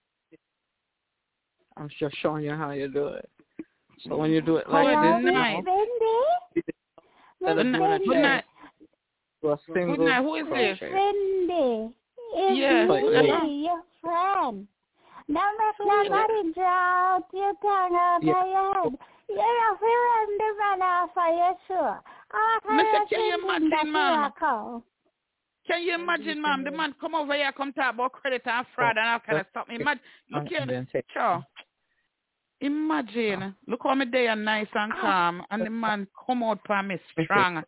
I'm just showing you how you do it. So when you do it like this, Good night. Good night. Who is this? Cindy. Yes. Your friend. Don't make nobody draw your tongue out of your head. You're a friend of man off for your sure. Can you imagine, ma'am? Can you imagine, ma'am? The man come over here, come talk about credit and fraud and all kind of stuff. Imagine, look here, sure. Imagine, look how me day and nice and calm, and the man come out for me strong.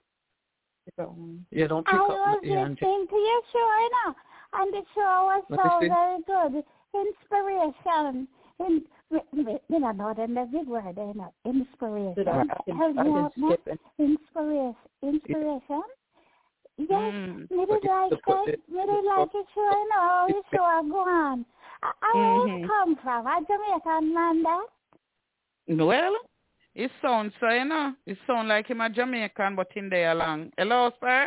You don't pick up. I was listening to your show, you know, and the show was so very good. Inspiration. You know, not in the big word, you know, inspiration. Help me out now. Inspiration. Yes, maybe like it. Maybe like it, sure, you know, the show go on. I come from a Jamaican man, that. Well, it sounds so, you know. It sounds like him a Jamaican, but in there along. Hello, sir?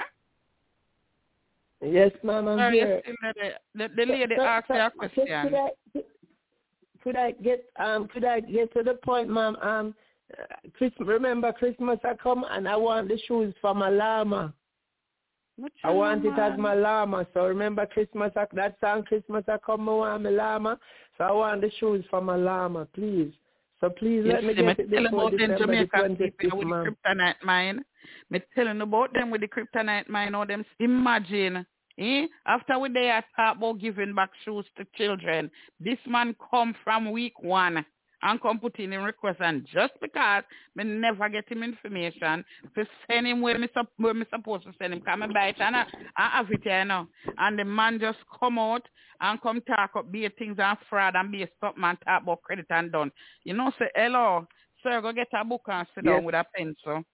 Yes, ma'am, I'm here. The lady asked you a question. Could I get to the point, ma'am? Remember Christmas I come and I want the shoes for my llama. I want it as my llama. So remember Christmas, that song Christmas I come, I want my llama. So I want the shoes for my llama, please. So please let me get it before December the 25th, ma'am. Kryptonite mine. Me telling about them with the kryptonite mine or them. Imagine, after we they talk about giving back shoes to children, this man come from week 1 and come put in request, and just because me never get him information to send him where me supposed to send him, come and buy it and I have it here now. And the man just come out and come talk up be things and fraud and be a stop man talk about credit and done. You know, say hello, sir, go get a book and sit down with a pencil.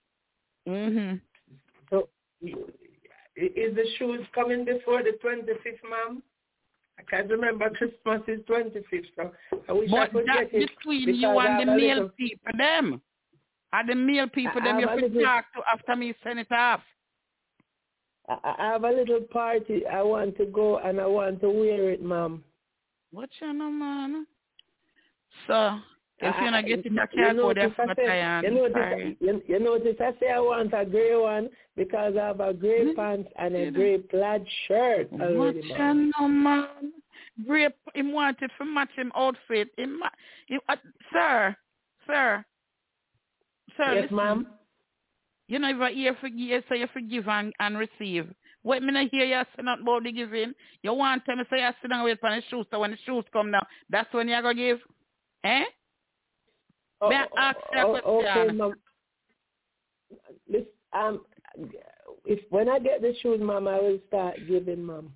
So is the shoes coming before the 25th, ma'am? I can't remember Christmas is 25th, so I wish I could get it. But that's between you and the male people, them. And the male people, them you have to talk to after me send it off. I have a little party. I want to go and I want to wear it, ma'am. What you know, man? So, if you're not getting a can't go there for You notice I say I want a gray one because I have a gray pants and a gray plaid shirt already, what you know, man? Gray, him wanted to match him outfit. Sir. Yes, listen. ma'am. You know, if I hear forgive, so you forgive and receive. What me not hear you say not about the giving. You want to say you sit down wait for the shoes, so when the shoes come now, that's when you're going to give? Eh? May I ask you a question? Okay, ma'am. Listen, when I get the shoes, ma'am, I will start giving, ma'am.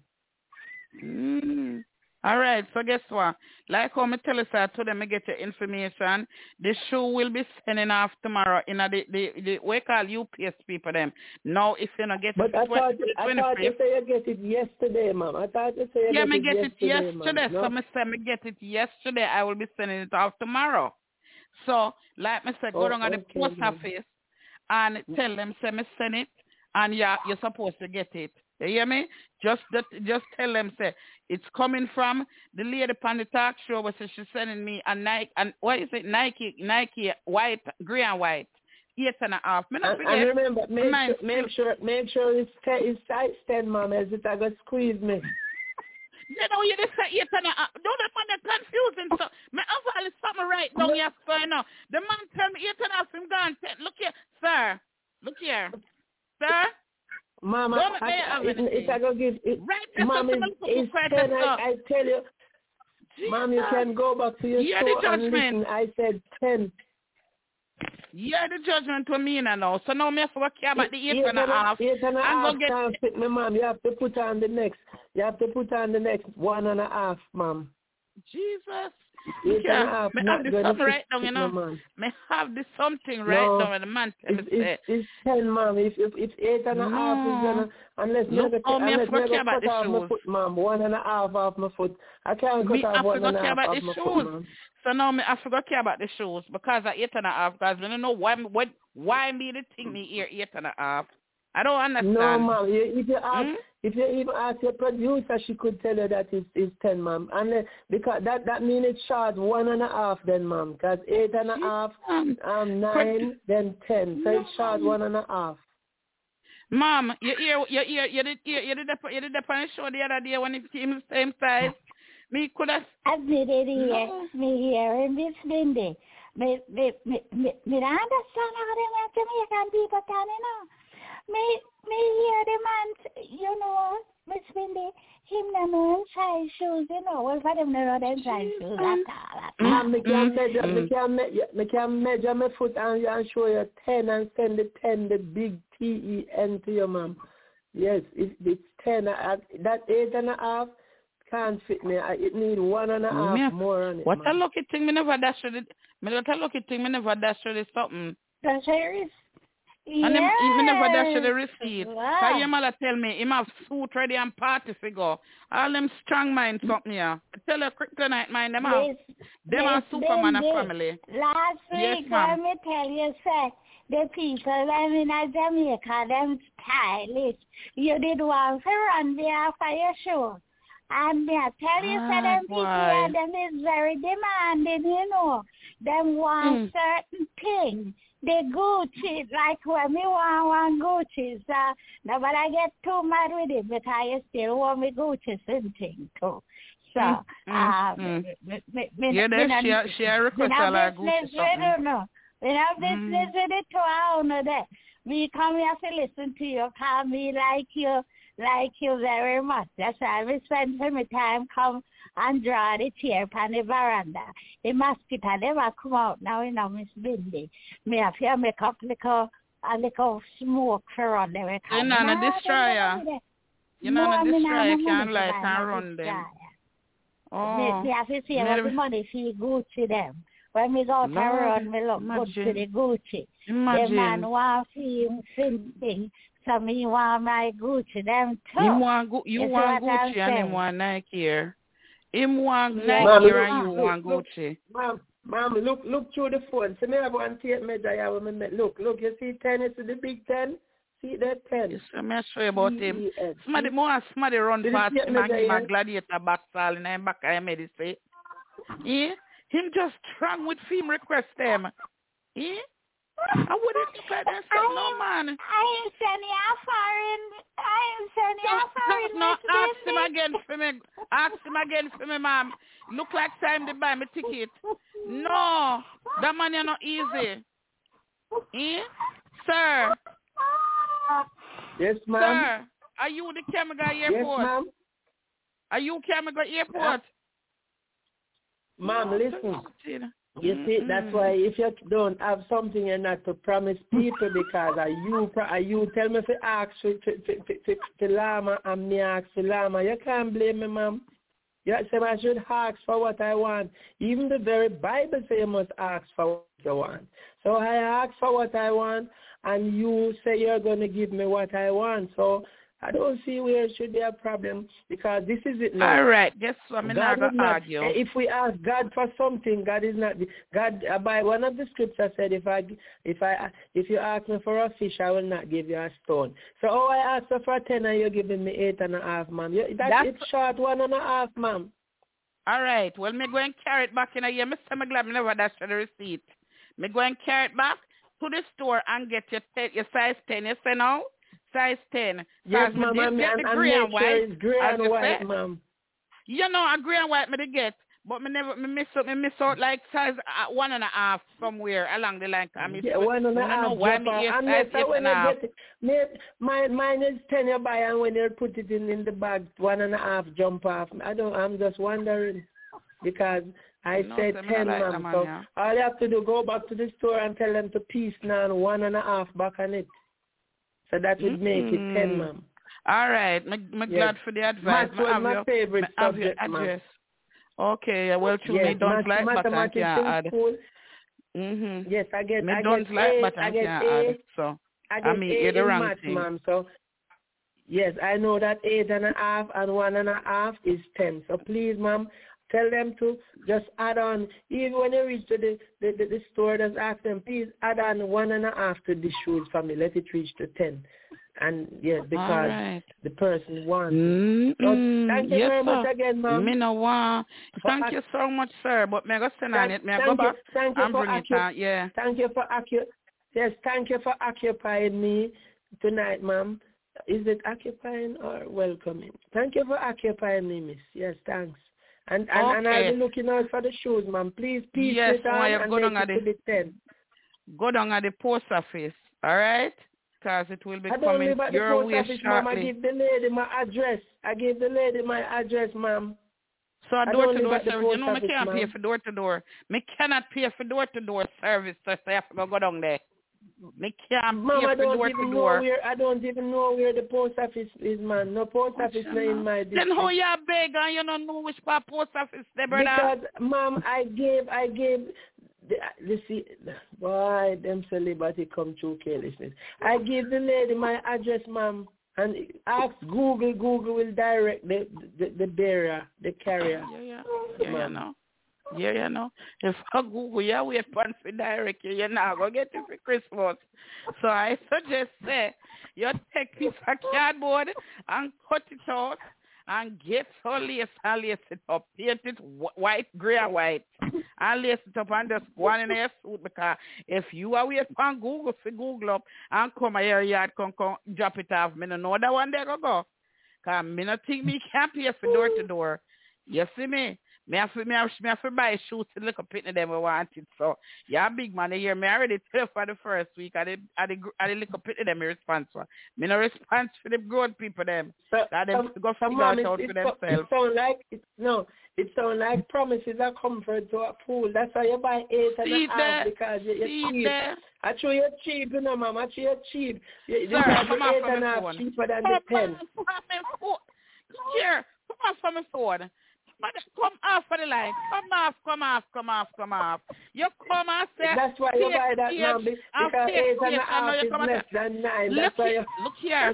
All right, so guess what? Like how me tell you, sir, to them, I get your information. The shoe will be sending off tomorrow in the we call UPS people them. Now, if you not get but it, I thought you say you get it yesterday, ma'am. I thought you say you get it yesterday. No? So me say me get it yesterday. I will be sending it off tomorrow. So, like me say, go down at the post office and tell them, say me send it, and you're supposed to get it. You hear me? Just tell them, say, it's coming from the lady on the talk show, but she's sending me a Nike, and what is it? Nike white, gray and white, 8.5. And remember, make sure it's size 10, ma'am, as it I got squeeze me. You know, you just say 8.5. Don't let me confusing. So, me have all something right down here, so you know. The man tell me 8.5, him gone 10. Look here, sir. Look here, sir. Mama, if I go give it, right, Mom, it's 10, I tell you, Jesus. Mom, you can go back to your store and listen. I said 10. Yeah, the judgment to me now. So now me have to care about the 8.5. 8.5 can't fit me, Mom. You have to put on the next. You have to put on the next 1.5, Mom. Jesus. 8.5. Me have this something right down, you know. Me have this something right down, and the man tell me say. It's 10, Mom. If 8.5 is gonna, unless me cut off my foot, Mom. 1.5 off my foot. I can't cut off 1.5 off my foot, Mom. So now I forgot care about the shoes because of 8.5. Because I don't know why me the thing me here 8.5. I don't understand. No, Mom. If you even ask your producer, she could tell you that it's 10, Mom. And because that means it's short 1.5 then, Mom. Because 8.5, 9, then 10. So it's short 1.5. Mom, you did the show the other day when it came the same size. Me could have. Me here in Miss Bindi. Me understand how them Jamaican people can, Me hear the man, Miss Bindi, him no know size shoes, Well, for them no know them size shoes at all. Me can measure my foot and show you 10 and send the 10, the big TEN to your mom. Yes, it's 10. That 8.5 can't fit me. It need 1.5 more on it. What a lucky thing! Me never dash with it. What a lucky thing! Me never dash with it something. That's serious. And me never dash with the receipt. Wow. Your mother tell me him have suit ready and party figure. All them strong minds something here. Tell her kryptonite mind them out. Them are Superman and family. Last week, let me tell you, sir. The people them in Jamaica, them stylish. You did one for run there for your show. And I tell you, them people, them is very demanding, Them want certain things. The Gucci, like when me want Gucci, but I get too mad with it because I still want me Gucci same thing too. So, she request a lot of Gucci something. We have business with it too, I don't know that. We come here to listen to you, call me like you very much. That's why we spend some time come and draw the chair on the veranda. The mosquito never come out now, Miss Bindi. Me have to make up a little smoke for on there. You're not a destroyer. You're not a destroyer. You can't light and run them. Oh. Me have to see what the money for Gucci them. When we go to run, we look good to the Gucci. The man want him something. So me want my Gucci them too. You want Gucci and him want Nike here. Him want Nike here and you want Gucci. Mom, look through the phone. So me have one tape measure. Look, you see 10, it's the big 10. See that 10. Yes, I'm not sure about him. Somebody run past him and give a gladiator back stall and I'm back I made it say. Yeah? Him just strong with film request them. Yeah? I wouldn't look at that stuff, no man. I ain't sending you foreign. No, ask him again for me, ma'am. Look like time to buy me ticket. No, that money is not easy. Eh? Sir. Yes, ma'am. Sir, are you the Kamiga Airport? Yes, ma'am. Are you Kamiga Airport? Ma'am, listen. You see, that's why if you don't have something, you're not to promise people because you tell me to ask to Lama and me ask to Lama. You can't blame me, ma'am. You say I should ask for what I want. Even the very Bible says you must ask for what you want. So I ask for what I want, and you say you're going to give me what I want. So I don't see where it should be a problem because this is it now. All right, guess what? I'm not going to argue. If we ask God for something, God is not. God, by one of the scriptures said, if you ask me for a fish, I will not give you a stone. So, I asked for a 10 and you're giving me 8.5, ma'am. It's short 1.5, ma'am. All right. Well, me go and carry it back in a year. I'm glad me never dashed the receipt. Me go and carry it back to the store and get your size 10. You say now? Size 10. Yes, ma'am, and gray and white. It's gray and white, ma'am. You know, a gray and white me to get, but me miss out like size 1.5 somewhere along the line. 1.5. Mine is 10 you buy, and when you put it in the bag, 1.5 jump off. I'm just wondering because I said 10, ma'am. So all you have to do, go back to the store and tell them to piece now 1.5 back on it. So that would make it 10, ma'am. All right. I'm glad for the advice. Math was my favorite subject, ma'am. Okay, well, truly don't like but I can add. Yes, I get don't like but I can add. So, I mean, it's the wrong thing. Ma'am. So, yes, I know that 8.5 and 1.5 is 10. So, please, ma'am, tell them to just add on. Even when you reach to the store, just ask them, please add on 1.5 to the shoes for me. Let it reach to 10. And yes, because the person wants. So thank you very much again, ma'am. Me no want. Thank you so much, sir. But me go send on it. Me go back and bring it on. Yeah. Thank you for occupying me tonight, ma'am. Is it occupying or welcoming? Thank you for occupying me, miss. Yes, thanks. And I'll be looking out for the shoes, ma'am. Please it on and make it to the 10. Go down at the post office, all right? Because it will be coming your way shortly. Ma'am. I give the lady my address. Ma'am. So door-to-door service, you know, I can't pay for door-to-door. I cannot pay for door-to-door service, so I have to go down there. I can't pay for door-to-door. I don't even know where the post office is, man. No post office in my district. Then how you beg and you don't know which part post office there, brother? Because, ma'am, I gave why them celebrity come through carelessness. I gave the lady my address, ma'am, and ask Google. Google will direct the bearer, the carrier. Yeah, you know. If I Google, you wait for direct you, you're not going to get it for Christmas. So I suggest you take piece of cardboard and cut it out and get some lace and lace it up. Paint it white, gray and white. And lace it up and just go on in your suit, because if you are wait for Google, Google up and come your yard, come drop it off, I don't know that one there go. Because I don't think me can't pay for door to door. You see me? Me have to buy shoes to look up at them we want it. So, yeah, big man here. Me already tell for the first week. I did look up at them response for. Me no response for the grown people them. That them go figure out for themselves. It sounds like promises are comfort to a fool. That's why you buy 8.5 because you're cheap. I show you cheap, you know, ma'am. I show you cheap. Sir, come off from my phone. Cheaper than the 10. Here, come off from my phone. Come off for the line. Come off. You come and say. That's why you buy that, ma'am. Because 8.5 is less than 9. Look here,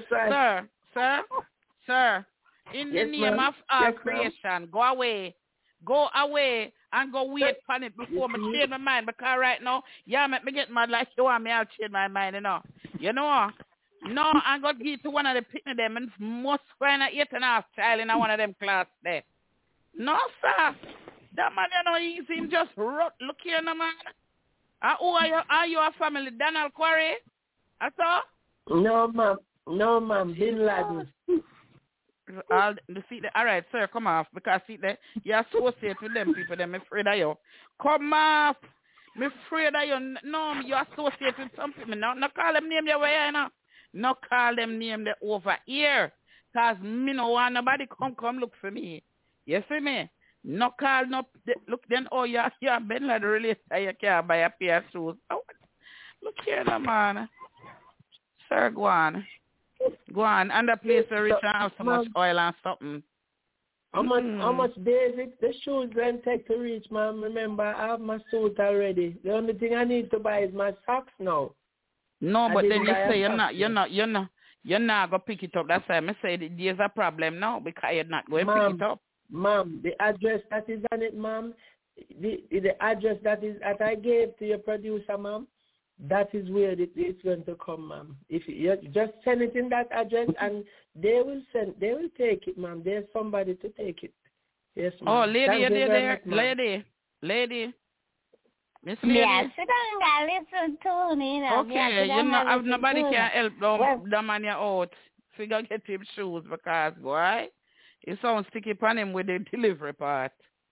sir. In the name of our creation, go away and go wait for it before me change my mind. Because right now, make me get mad like you want me, I'll change my mind, you know. No, I'm going to give to one of the picking them and must find an 8.5 child in one of them class there. No, sir. That man, you know, easy. Just look here, no, man. Who are you? Are you a family? Donald Quarry? I saw? No, ma'am. Bin Laden. All right, sir, come off. Because, see, you're associated with them people. I'm afraid of you. Come off. I'm afraid of you. No, you're associated with some people. No call them name your way, you know. No call them name the over here. Because me no want nobody come look for me. You see me? No call, no look then. Oh, you're Ben Laden really. You can't buy a pair of shoes. Oh, look here, no man. Sir, go on. And the place where rich and have so much oil and something. How much days the shoes then take to reach, ma'am? Remember, I have my suit already. The only thing I need to buy is my socks now. No, but then you say you're not going to pick it up. That's why I say there's a problem now, because you're not going to pick it up. Ma'am, the address that is on it, ma'am, the address that I gave to your producer, ma'am, that is where it's going to come, ma'am. If you just send it in that address, and they will take it, ma'am. There's somebody to take it. Yes, ma'am. Oh, lady, you're there, lady. Miss Lady. Yes, I listen to me. Okay, nobody can help the man you out. So you gotta get him shoes, because why? It sounds sticky upon him with the delivery part.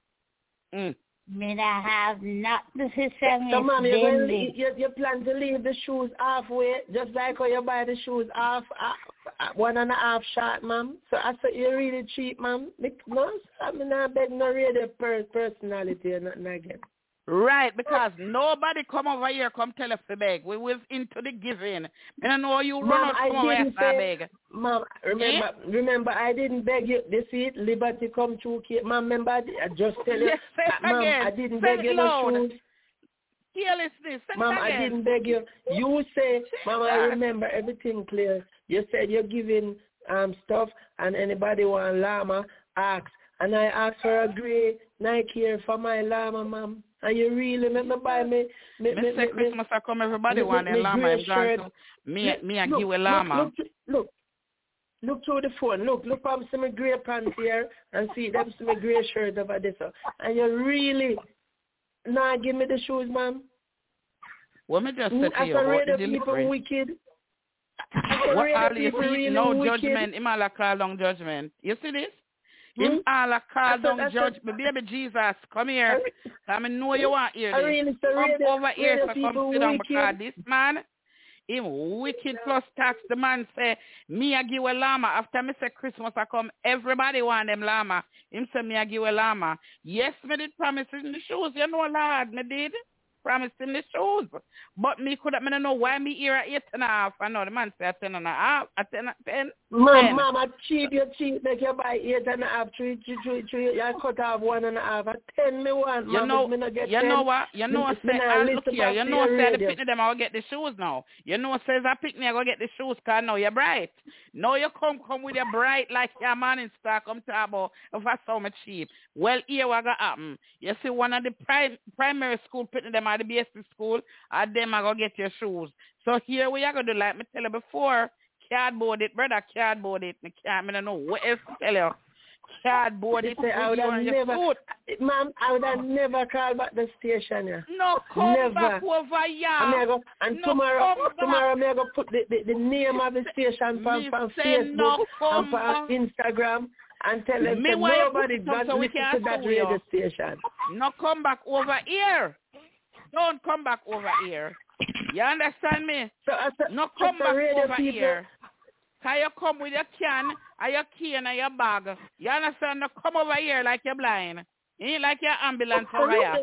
Me not have nothing to say. So, ma'am, you plan to leave the shoes halfway, just like how you buy the shoes half 1.5 short, ma'am. So I said you're really cheap, ma'am. No, I mean, I beg no really personality or nothing again. Right, because nobody come over here come tell us to beg. We was into the giving. And I know you run out come over here to beg. Ma'am, remember, I didn't beg you. You see it, liberty come true. Ma'am, remember, I just tell you. Ma'am, I didn't beg you no shoes. Ma'am, I didn't beg you. You say, Ma'am, I remember everything clear. You said you're giving stuff, and anybody want llama, ask. And I asked for a gray Nike here for my llama, ma'am. And you really make me buy me. Say Christmas I come, everybody want a llama. I'm going to me I give a llama. Look through the phone. Look on some gray pants here and see them some gray shirt over there. And you really not give me the shoes, ma'am. What me just said to you about the delivery? Wicked. What are you see? No judgment. Imala call long judgment. You see this? Him all a call down judge. My baby Jesus, come here. I know you want to hear this. Come over here so come sit down because this man, him wicked plus tax. The man say, me I give a llama. After me say Christmas I come, everybody want them llama. Him say me I give a llama. Yes, me did promise in the shoes. You know, Lord, me did. Promised him the shoes. But me could have, me don't know why me here at 8.5. I know the man say at 10.5. At 10. Mom, I cheat, you cheat. Make you buy 8.5, 3. You cut off 1.5. At 10 me want. You know, me get you 10. Know what? You know, say, look here. You know, say the picnic them, I'll get the shoes now. You know, says I picnic, I go get the shoes because now you're bright. Now you come with your bright like your man in stock. Come talk about if I saw me cheap. Well, here what got happen. You see, one of the primary school picnic them at the BSC school, and them I go get your shoes. So here we are going to do like me tell you before, cardboard it, brother, cardboard it. I don't know what else to tell you. Cardboard it. I would have never, ma'am, I would have never called back the station. Yeah. No, come back over here. And tomorrow I'm going to put the name of the station on Facebook and on Instagram. And tell them that nobody got to listen to that radio station. No, come back over here. Don't come back over here. You understand me? No, come back over here. Can you come with your can and your key and your bag? You understand? No, come over here like you're blind. You ain't like your ambulance over here.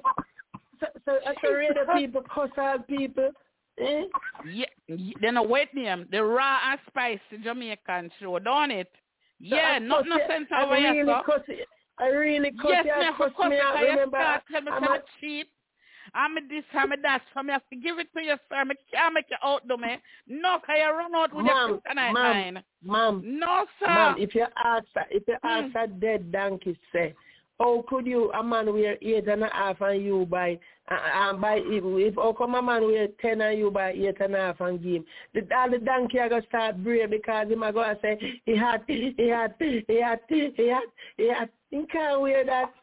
So radio people, coastal people. Eh? Yeah, they know wait name. The raw and spicy Jamaican show, don't it? Yeah, no sense over here, sir. I really cut yes, you. Me, I remember. I'm cheap. I'm this, I'm that. So I have to give it to you, sir. I can't make you out, though, man. No, can you run out with your kryptonite line? Ma'am. No, sir. Ma'am, if you ask a dead donkey, say, how could you, a man wear 8.5 and you buy, if how come a man wear 10 and you buy 8.5 and give him? All the donkey are going to start brave because him are going to say, he had, he can't wear that.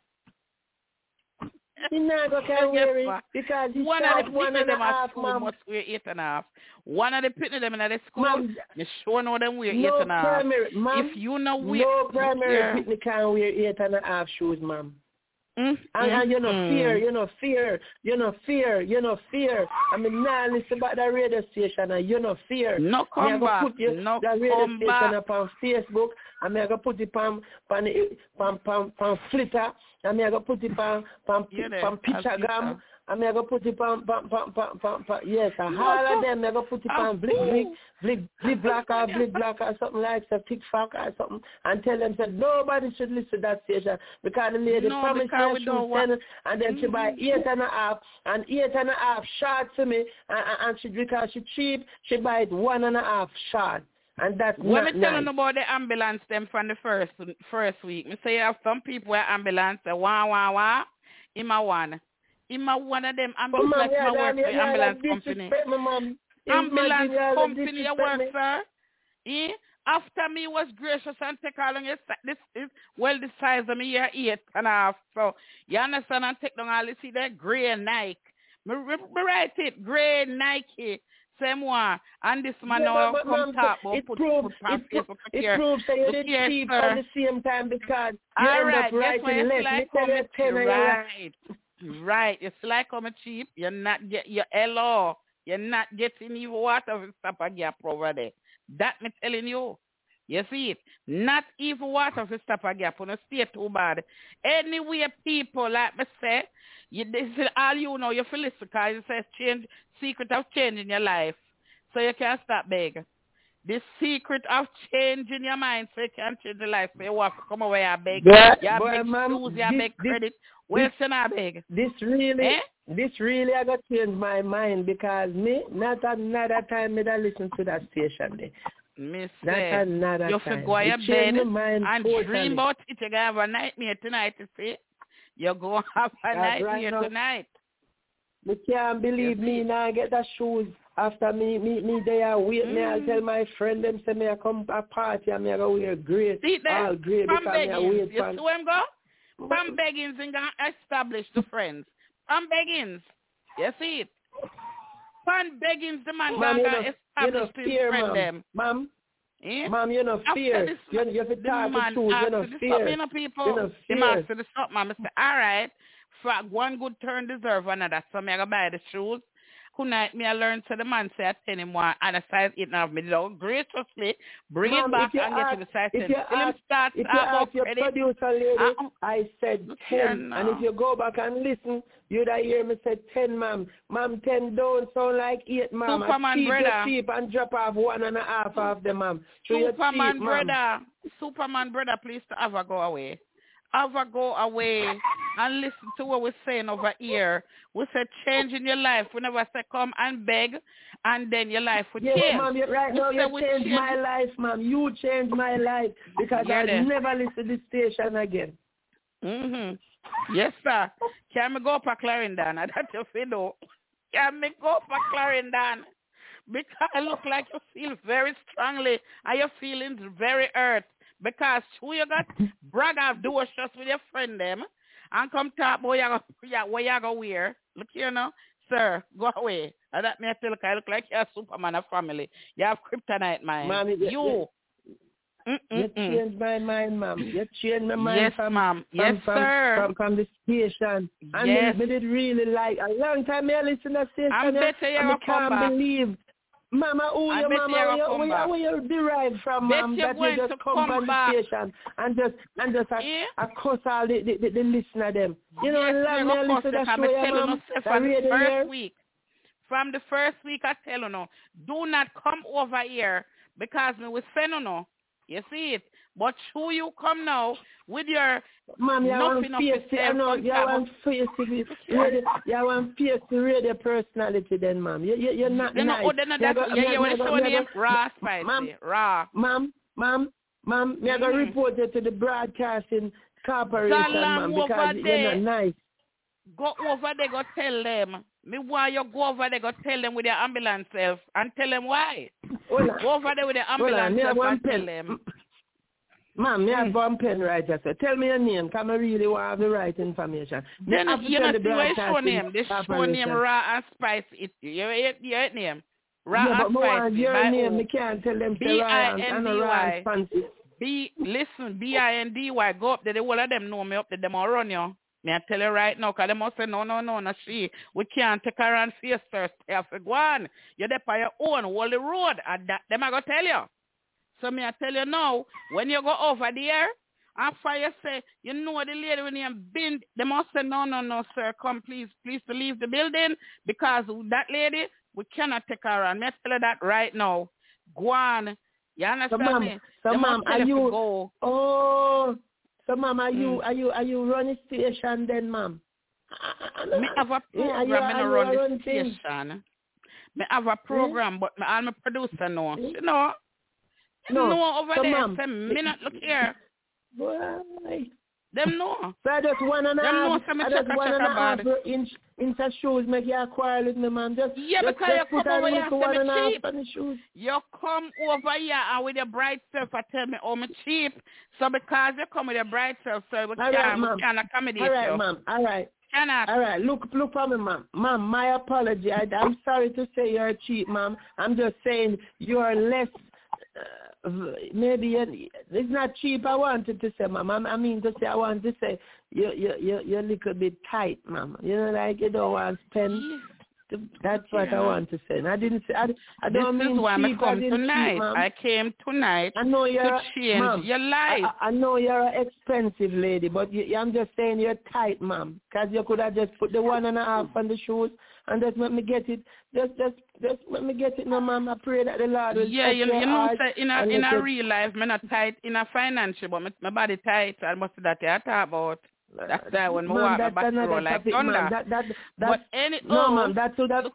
He never can wear it because he's one of them at school must wear 8.5. One of the picnic them in the school, you sure know them wear 8.5. If you know wear no primary picnic can wear 8.5 shoes, ma'am. And you know fear. I mean, now listen about the radio station and you know fear. No come back. Put the radio station up on Facebook. I'm going to put it on Flitter. I'm going to put it on Pictagam. I'm going to put it on yes, all of them. I'm going to put it on Blick Black or something like that, TikTok or something, and tell them that nobody should listen to that station because the lady promised her she would send it, and then she buy 8.5 and 8.5 short to me, and she because she cheap, she buy it 1.5 short. And that's when not me telling about the ambulance them from the first week, me say you have some people with ambulance say wah. Him a one of them ambulance like my work for ambulance company. Ambulance company you work, sir. After me was gracious and take along this is well the size of me here 8.5. So you understand and take down all you see that grey Nike. Me write it, grey Nike. Same one, and this man now come talk about it proves that you're cheap at the same time because you end up writing less. Right. It's like I'm cheap. You're not get your LO. You're not getting even water with Stop a Gap over there. That me telling you. You see it? Not even water for Stop a Gap. On a stay too bad. Anyway, people, like me say, this is all you know. You feel it because it says change, secret of changing your life. So you can't stop begging. The secret of changing your mind so you can change your life. So you have to come away and beg. You have beg shoes, you have beg credit. Where's your beg? This really I got to change my mind because me, not another time me that listen to that station there. Miss not another you time. You go your bed and dream about it. You're going to have a nightmare tonight, you see. You're going to have a nightmare tonight. Me can't believe me now get the shoes after me there wait me. I'll tell my friend them say me I come a party and me I go wear grey. All grey because me I wait for. You see him go? From Beggins and gonna establish the friends. From Beggins. You see it? From Beggins the man gonna establish his friend them. Ma'am, Ma'am, you no fear. You have to talk the truth. You no fear. You no fear. The master the stop, ma'am. I say, all right, for one good turn deserve another. So me I go buy the shoes. Tonight, me I learn to the man say I tell him one and a size 8 and a half. Me don't graciously bring it back and get to the size 10. If you ask your producer lady, I said 10. And if you go back and listen, you'd hear me say 10, ma'am. Ma'am, 10 don't sound like 8, ma'am. Superman brother. Cheap and drop off 1.5 off them, ma'am. Superman brother, please to have a go away. Have a go away and listen to what we're saying over here. We say change in your life. We never say come and beg and then your life will change. Yes, ma'am, right now you changed my life, ma'am. You changed my life because I never listen to this station again. Yes, sir. Can we go up a Clarendon? That's your fiddle. Can we go up a Clarendon? Because I look like you feel very strongly and your feelings very hurt. Because who you got brag off do just with your friend them and come talk about what you go wear. Look here now, sir, go away. And that me tell you look like you're a Superman of family. You have kryptonite mind. Ma'am, you changed my mind, ma'am. You changed my mind. Yes, ma'am. Yes, sir. From the station. And yes. me did really like a long time I listen to the station. I can't believe. Mama, where you derived from, ma'am, that you just come from the station and just across all the listener them. You know, long me listen to the show, ma'am, from the first week, I tell you, no, do not come over here because me will send you, no. You see it? But who you come now with your ma'am, you want fierce radio personality then, ma'am. You're not nice. You want to show them raw spicy, raw. Ma'am, me I go report it to the broadcasting corporation, ma'am, because you're not nice. Go over there, go tell them. Me why you go over there, go tell them with your ambulance self and tell them why. Go over there with the ambulance self and tell them. Ma'am, me have one pen right here. So tell me your name, because I really want the right information. Then you know the show name. The show name raw and spicy. Your name. Raw and spicy. Your name, me can't tell them B-I-N-D-Y. Listen, B-I-N-D-Y. Go up there, the whole of them know me up there, them all run you. Me I tell you right now, because they must say, no, she. We can't take her and face her. Stay off the ground. You're there by your own, hold the road. And that, them I go tell you. So me I tell you now, when you go over there, after you say, you know the lady when you been, they must say, no, sir, come please to leave the building, because that lady, we cannot take her on. Me I tell you that right now. Go on. You understand me? So ma'am, are you, go. So ma'am, are you running station then, ma'am? Me have a program in run the station. Me have a program, but I'm a producer now. You know? No, over so there, ma'am, 10 minutes, look here. Boy. Them know. So I just 1.5 inch shoes make you quarrel with me, man. Because you come over here and me cheap. You come over here and with your bright self and tell me, oh, me cheap. So because you come with your bright self, sir, we can't accommodate you. All right, ma'am. All right. Cannot. All right, look for me, ma'am. Ma'am, my apology. I'm sorry to say you're cheap, ma'am. I'm just saying you're less... maybe it's not cheap. I wanted to say, ma'am. I mean to say, I want to say you're a little bit tight, ma'am. You know, like you don't want to spend. That's what I want to say. And I didn't say. I don't mean cheap. This is why I come tonight. Cheap, I came tonight to change your life. I know you're an expensive lady, but I'm just saying you're tight, ma'am. Because you could have just put the 1.5 on the shoes and just let me get it. Just let me get it now, ma'am. I pray that the Lord will you know, say in a real life, I'm not tight in a financial, but my body tight. I must say that I talk about. That's that when I walk my back row like thunder. Ma'am, that's look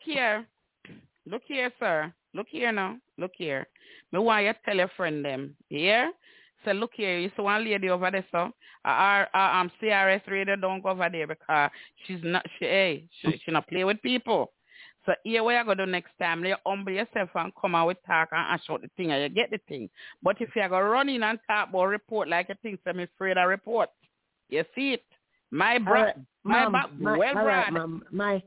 here, sir. Look here now. Look here. Me want you to tell your friend them. Yeah? So look here, you see one lady over there, so our CRS radio don't go over there because she not play with people. So here what you go do next time, you humble yourself and come out with talk and shout the thing and you get the thing. But if you go run in and talk about report like a thing, so I'm afraid of report. You see it? My back well right, brand.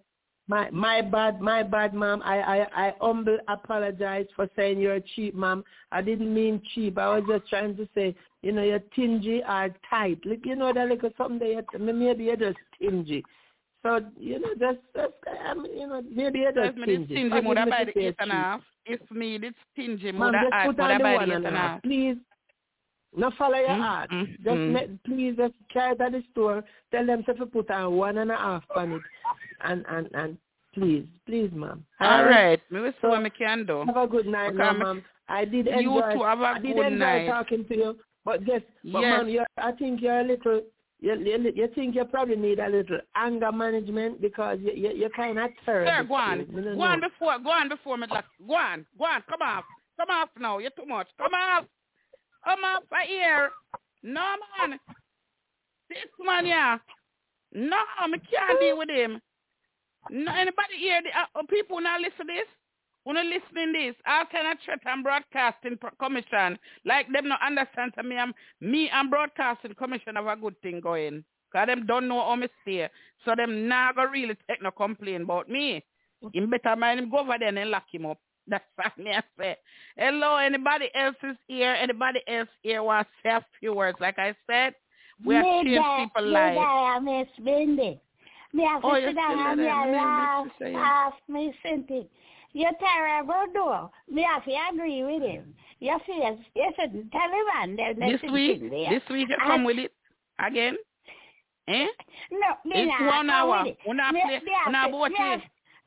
My bad, ma'am. I humble apologize for saying you're cheap, ma'am. I didn't mean cheap. I was just trying to say, you're stingy or tight. Like, that little something that maybe you're just stingy. So, just maybe you're just stingy. Stingy would have been 8.5. If me, it's stingy, would have put on the 1.5. Please. No follow your heart. Please just try it at the store. Tell them to put on 1.5 on it. And please, ma'am. All right. Maybe so what I can do. Have a good night, ma'am. I did enjoy. You too have a good night. Talking to you. But ma'am, I think you're a little. You think you probably need a little anger management because you're kind of terrible. Sir, go on. Go on before me. Go on. Come off now. You're too much. Come off for here. No, man. This man, yeah. No, I can't deal with him. No, anybody here? People not listen to this? Wanna listen this? All kind of threat and broadcasting commission. Like them not understand to me and broadcasting commission have a good thing going. Cause them don't know how me stay. So them not gonna really take no complaint about me. Him better mind him go over there and lock him up. That's what me I say. Hello, anybody else is here? Anybody else here want to say a few words? Like I said, we are changing people's lives. Miss Bindi. Me have to sit down and laugh off me something. You're terrible, though. Me have to agree with him. You shouldn't tell him. This week you come with it again? Eh? No, it's 1 hour. We're not playing. We're not watching.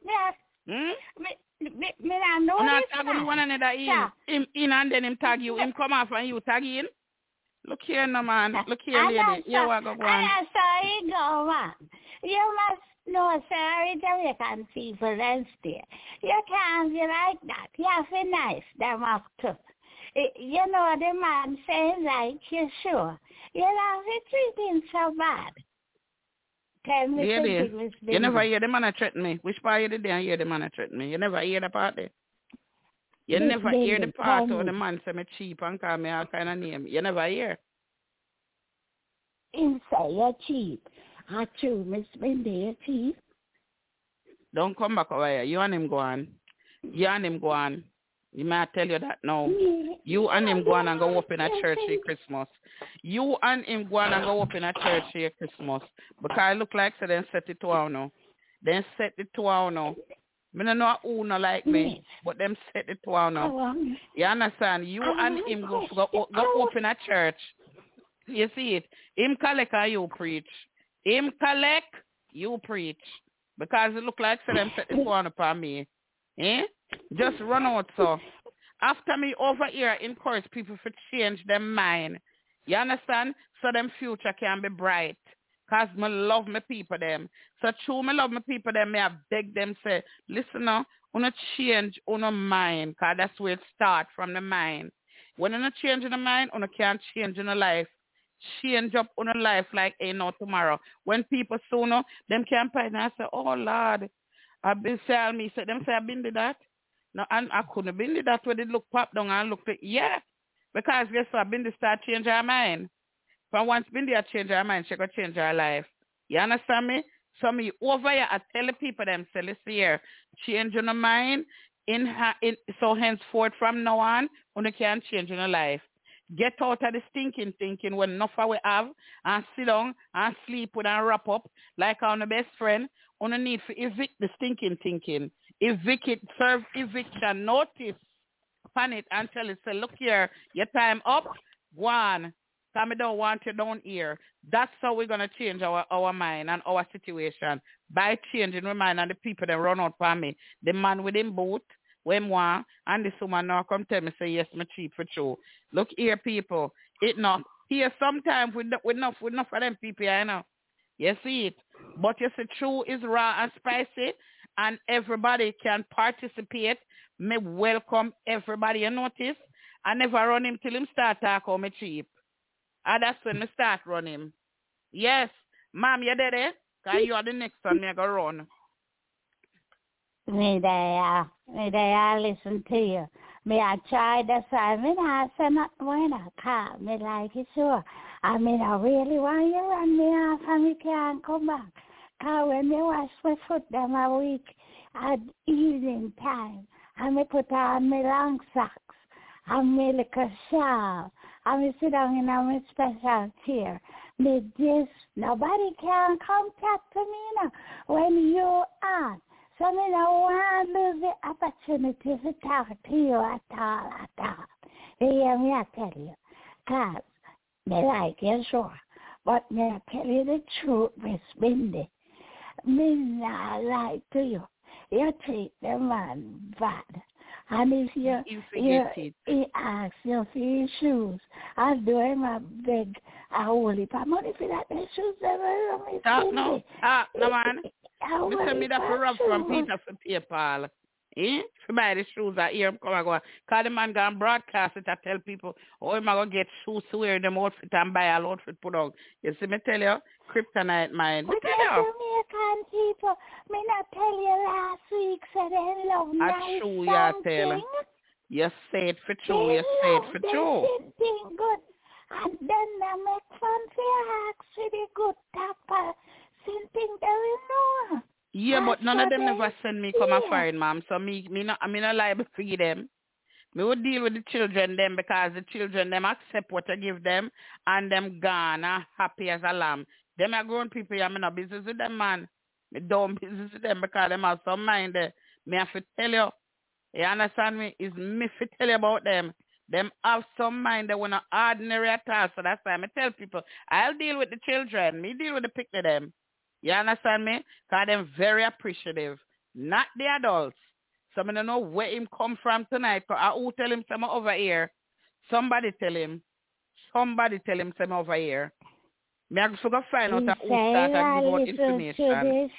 Me not know not this. Tag one another in and then him tag you. Him come off and you tag in. Look here, no man. Look here, lady. You want to go on. I saw you go, man. You must know, sorry, Jamaican people and stay. You can't be like that. You have to be nice, them up too. You know, the man says like, you sure. You have to treat him so bad. You never hear the man threaten me. Which part you did there hear the man threaten me? You never hear the part there? You never hear the part where the man say me cheap and call me all kind of name. You never hear? Him say you're cheap. I true, Miss Bindi, you're cheap. Don't come back over here. You and him go on. You might tell you that now. You and him go on and go up in a church here Christmas. You and him go on and go up in a church here Christmas. Because I look like so then set it to our now. Then set it to our now. I don't know who not like me, but them set it to our now. You understand? You and him go up in a church. You see it? Him collect and you preach. Him collect, you preach. Because it look like so them set it to our upon me. Eh? Just run out, so. After me over here, encourage people to change their mind. You understand? So them future can be bright. Because me love my people them. So true, me love my people them. I beg them say, listen now, you change your mind. Because that's where it starts, from the mind. When you change the mind, you can't change your life. Change up on your life like ain't no tomorrow. When people sooner, them can't find and say, oh Lord, I've been saying me. So them say, I've been to that. No, and I couldn't have been to that where they look pop down and look like, yeah. Because guess what? Bindi start change her mind. From once Bindi change her mind, she could change her life. You understand me? So me over here, I tell the people them, say, listen here, change your mind, so henceforth from now on, you can change your life. Get out of the stinking thinking when enough we have and sit down and sleep with and wrap up like our best friend. You need to evict the stinking thinking. Evict it, serve eviction notice upon it and tell it, say, look here, your time up, go on. Because I don't want you down here. That's how we're going to change our mind and our situation. By changing our mind and the people that run out for me. The man with him boot, when one, and this woman now come tell me, say, yes, me cheap for true. Look here, people. It not. Here sometimes with enough of them people, you know. You see it. But you see, true is raw and spicy, and everybody can participate. Me welcome everybody, you notice. I never run him till him start talk how me cheap. And that's when me start run him. Yes. Ma'am, you there? Because you are the next one me go run. Me there, listen to you. Me I try to say, me not say nothing when I call. Me like it sure. I mean, I really want you run me off and me can't come back. Because when they wash my foot them a week at evening time, and me put on my long socks, and me little shawl, and me sit down in my special chair. Me this, nobody can come talk to me now when you are. So me don't want to lose the opportunity to talk to you at all. You hear me, I tell you. Because me like you, sure. But me I tell you the truth, Miss Bindi. Me not lie to you. You treat the man bad. And if he asks you for your shoes, I'll do him a beg a whole heap of money for that. The shoes never Miss Bindi. No, man. Me send me that for rub from Peter for PayPal. For buy the shoes I hear him come and go. Because the man gonna broadcast it. I tell people, oh, I'm going to get shoes to wear them outfit and buy all outfit put on. You see me tell you, kryptonite mind. Me tell you. Jamaican people, me not tell you last week, so they love nice true, you tell. You say it for true, you say it for true. They good. And then they make fun for your acts with the good tapper. Something they will know. Yeah, but none of them never send me come a foreign, ma'am. So me not liable to give them. Me would deal with the children them because the children them accept what I give them and them gone happy as a lamb. Them are grown people, I'm not business with them, man. Me don't business with them because them have some mind there. Me have to tell you. You understand me? It's me to tell you about them. Them have some mind that we're not ordinary at all. So that's why I tell people, I'll deal with the children. Me deal with the picnic them. You understand me? Because I'm very appreciative. Not the adults. So I don't know where him come from tonight. Because I will tell him something over here. Somebody tell him something over here. Me have to go find out who start and give out information.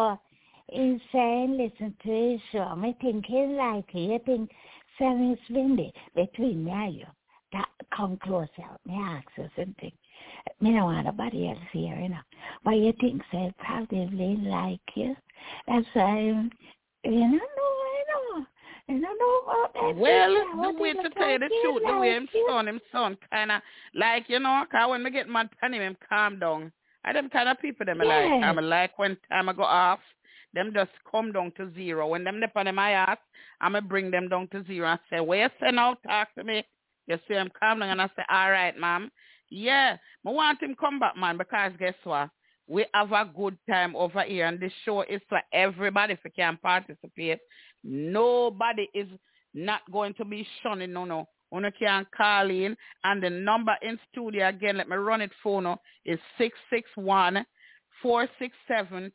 He's saying, listen to his show. I think he's like you think Sammy Swindy between me and you. That come closer. Me ask you something. Me don't want nobody else here, you know. But you think they probably like you. That's why you don't know. You don't know about that. Well, the way to tell you the truth, the way him son kind of like, you know, because when me get mad on him calm down. I them kind of people them like. I'm like when time I go off, them just come down to zero. When them dip on my ass, I'm going to bring them down to zero and say, where you say now, talk to me. You see him calm down and I say, all right, ma'am. Yeah, I want him come back, man, because guess what? We have a good time over here, and this show is for everybody if you can participate. Nobody is not going to be shunning, no. You can call in, and the number in studio, again, let me run it for now, is 661-467-2407.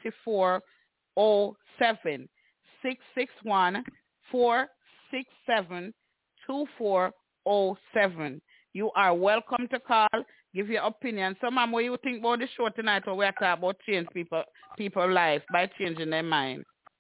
661-467-2407. You are welcome to call, give your opinion. So, ma'am, what do you think about the show tonight or we're talking about change people's life by changing their mind?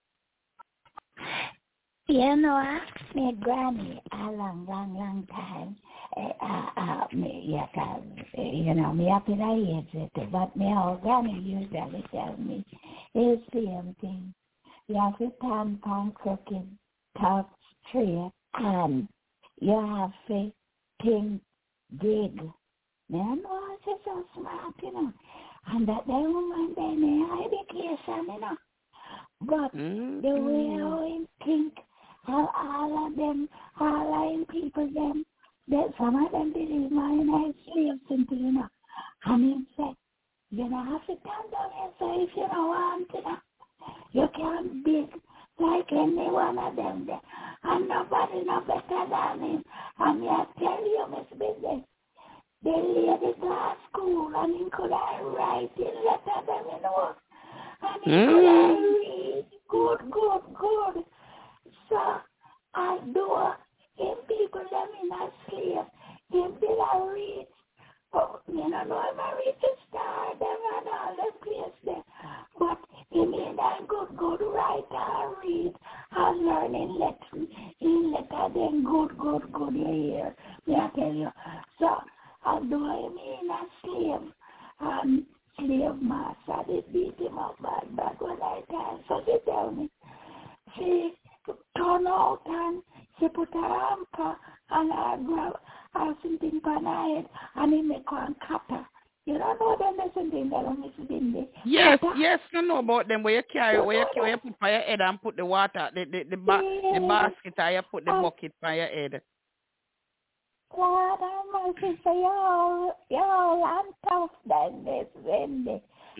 You know, I asked my granny a long time. Me up in the age, but my old granny usually tell me it's the same thing. You have to stand on crooked, tough tree, and you have to think big. Man, was just so smart, you know. And that they woman, they need education, you know. But the way I think, all of them people, that some of them believe my slaves into, you know. And he said, you don't have to stand on yourself if you don't want to, you know. You can't be like any one of them there. And nobody no better than him. And I tell you, Miss Business, they lady class school and he could write in letter them, you know. And he could read good. So I do him people them in a slave. Him did I read. Oh, you know, I'm a rich star them and all the place there. But he made a good writer read and learning lesson. He letter them good you hear. May I tell you. So I do him in a slave. And slave master, they beat him up bad when I time. So they tell me, she turn out and she put her hamper and I grab or something on her head and he make one cutter. You don't know them something that I'm missing there. Yeah, Yes, I know about them. Where you carry, where you put by your head and put the water, the basket, and you put the bucket by your head. Lord, I'm mercy for y'all, I'm tough than this, Wendy.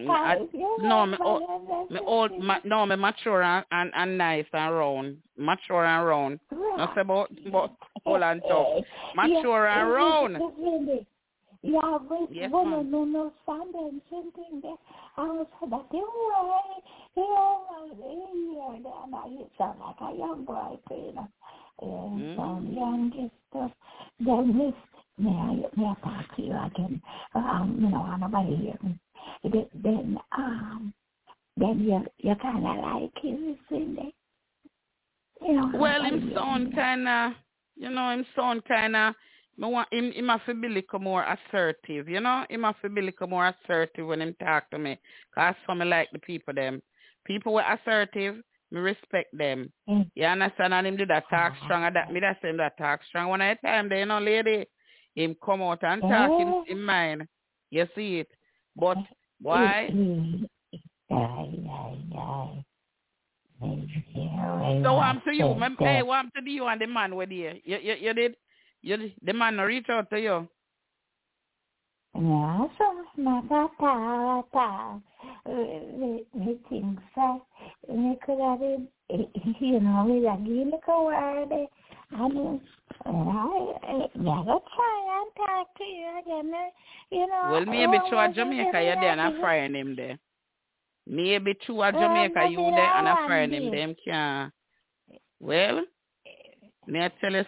Me mature and nice and round. Mature and round. Not say about old and tough. Mature and round. Yeah, with woman no standing something there. I was that way. And I sound like a young boy, you know. Some young stuff. Then this, may I talk to you again? Nobody here. Then you kind of like him, isn't it? Well, him sound kind of, I want him have to be little more assertive, Him have to be little more assertive when him talk to me. Because some like the people them. People were assertive, me respect them. You understand? And him do that talk strong, and that me that same that talk strong. One at a time, they lady, him come out and talk in mind. You see it. But why? So what happened to you? Hey, what happened to you and the man with you? You did? The man reach out to you? Yeah, so we think so. We could have been, with a little word. I never try and talk to you again, Well, maybe to a Jamaica you're there and I firing him there. Maybe to a Jamaica you there and I firing him there. Can't. Well, may I tell you,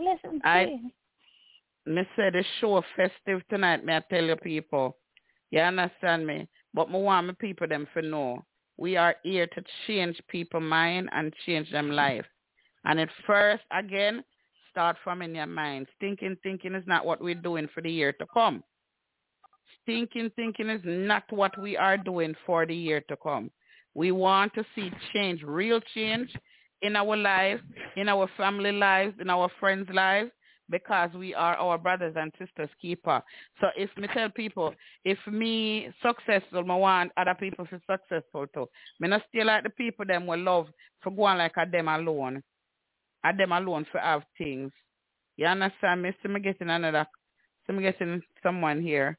me say the show festive tonight, may I tell you people. You understand me? But I want my people them to know. We are here to change people's mind and change them life. And at first, again, start from in your mind. Thinking is not what we're doing for the year to come. Thinking is not what we are doing for the year to come. We want to see change, real change in our lives, in our family lives, in our friends' lives, because we are our brothers and sisters keeper. So if me tell people, if me successful, I want other people to be successful too. Me not still like the people them will love for go on like a them alone. A them alone for have things. You understand me? So me getting someone here.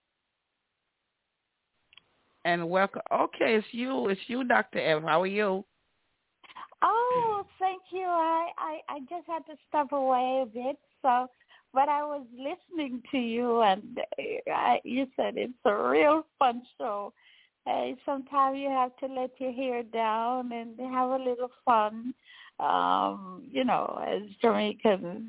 And welcome. Okay, it's you, Dr. Ev. How are you? Oh, thank you. I just had to step away a bit, but I was listening to you, and you said it's a real fun show. Hey, sometimes you have to let your hair down and have a little fun. As Jamaicans,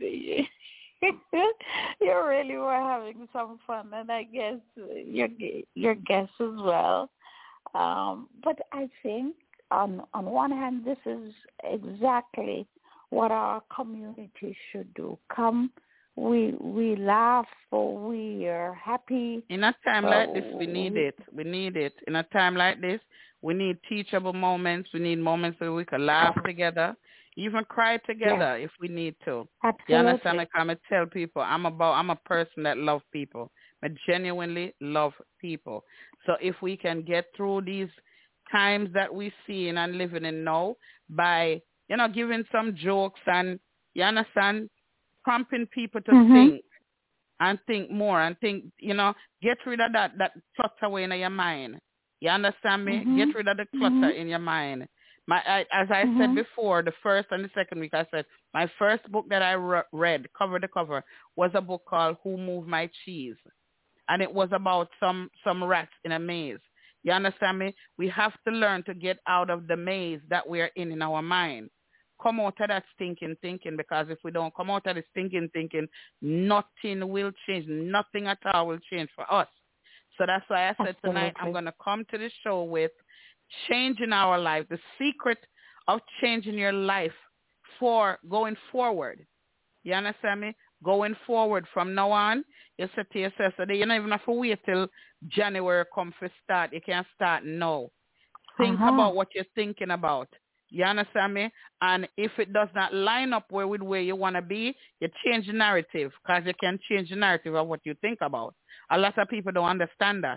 you really were having some fun, and I guess your guests as well. But I think on one hand, this is exactly what our community should do. Come, we laugh, or we are happy. In a time like this, we need it. We need it. In a time like this, we need teachable moments. We need moments where we can laugh together, even cry together if we need to. Absolutely. You understand? Like I tell people, I'm a person that loves people. I genuinely love people. So if we can get through these times that we see and living in now by, giving some jokes and, you understand, prompting people to think and think more and think, get rid of that clutter away in your mind. You understand me? Get rid of the clutter in your mind. As I said before, the first and the second week, I said my first book that I read, cover to cover, was a book called Who Moved My Cheese? And it was about some rats in a maze. You understand me? We have to learn to get out of the maze that we are in our mind. Come out of that stinking thinking, because if we don't come out of the stinking thinking, nothing will change. Nothing at all will change for us. So that's why I said tonight I'm going to come to the show with changing our life, the secret of changing your life for going forward. You understand me? Going forward from now on, you say to yourself, so you don't even have to wait till January come for start. You can start now. Think about what you're thinking about. You understand me? And if it does not line up with where you want to be, you change the narrative, because you can change the narrative of what you think about. A lot of people don't understand that.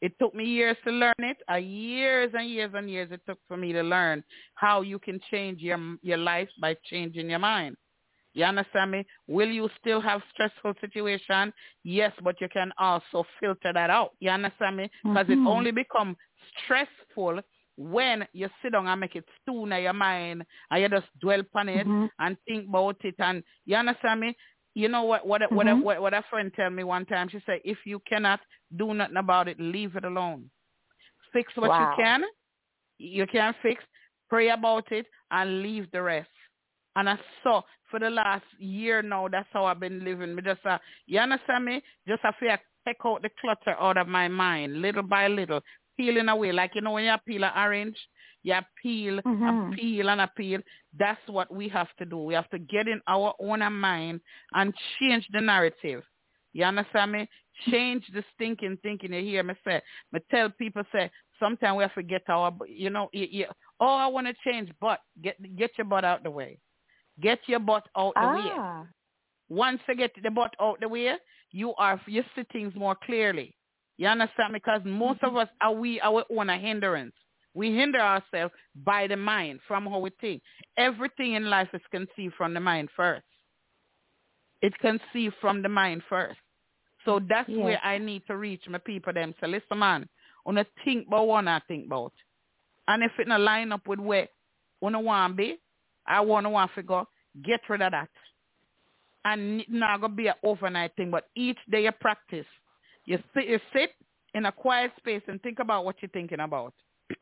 It took me years to learn it. Years and years and years it took for me to learn how you can change your life by changing your mind. You understand me? Will you still have stressful situation? Yes, but you can also filter that out. You understand me? Because it only becomes stressful when you sit down and make it stew in your mind and you just dwell upon it and think about it. And you understand me? You know what a friend told me one time? She said, if you cannot do nothing about it, leave it alone. Fix what you can fix, pray about it, and leave the rest. And I saw for the last year now, that's how I've been living. Me just, you understand me? Just I feel take out the clutter out of my mind, little by little, peeling away. Like, you know, when you peel an orange, you peel and peel and peel. That's what we have to do. We have to get in our own mind and change the narrative. You understand me? Change the stinking thinking. You hear me say? Me tell people, say, sometimes we have to get our, you know, oh, I want to change, but get your butt out the way. Get your butt out the way. Once you get the butt out the way, you see things more clearly. You understand? Because most of us are our own hindrance. We hinder ourselves by the mind, from how we think. Everything in life is conceived from the mind first. It's conceived from the mind first. So that's where I need to reach my people them. So listen, man, I want to think about what I think about. And if it not line up with where I want to be, I want to go, get rid of that. And it's not going to be an overnight thing, but each day you practice. You sit in a quiet space and think about what you're thinking about.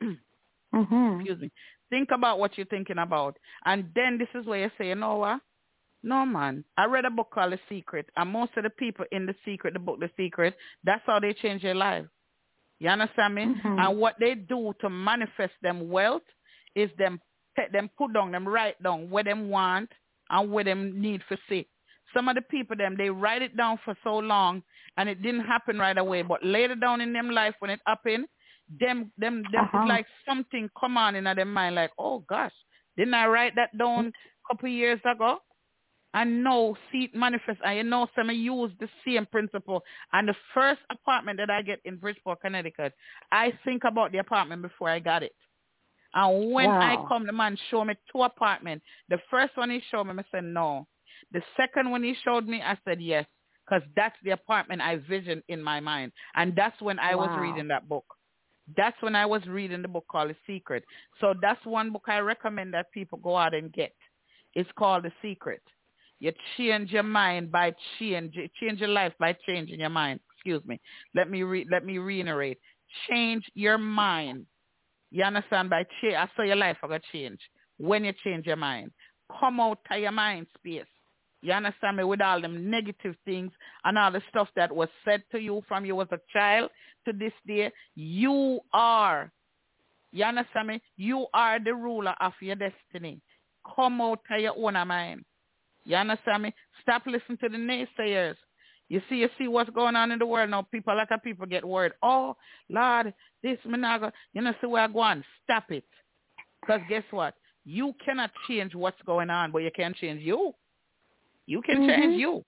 Excuse me. Think about what you're thinking about. And then this is where you say, you know what? No, man. I read a book called The Secret. And most of the people in The Secret, the book The Secret, that's how they change their life. You understand me? And what they do to manifest them wealth is them put down, them write down what them want and what them need for see. Some of the people, they write it down for so long and it didn't happen right away. But later down in them life, when it happened, them it's like something come on in their mind, like, oh gosh, didn't I write that down a couple years ago? And now see it manifest. And you know, some use the same principle. And the first apartment that I get in Bridgeport, Connecticut, I think about the apartment before I got it. And when I come, the man showed me 2 apartments. The first one he showed me, I said no. The second one he showed me, I said yes, because that's the apartment I visioned in my mind. And that's when I was reading that book. That's when I was reading the book called The Secret. So that's one book I recommend that people go out and get. It's called The Secret. You change your mind by change your life by changing your mind. Excuse me. Let me reiterate. Change your mind. You understand? By change, I saw your life are going to change when you change your mind. Come out of your mind space. You understand me? With all them negative things and all the stuff that was said to you from you as a child to this day, you are. You understand me? You are the ruler of your destiny. Come out of your own mind. You understand me? Stop listening to the naysayers. You see what's going on in the world now. A lot of people get worried. Oh, Lord, this minaga. You know, see where I go on. Stop it. Because guess what? You cannot change what's going on, but you can change you. You can change you.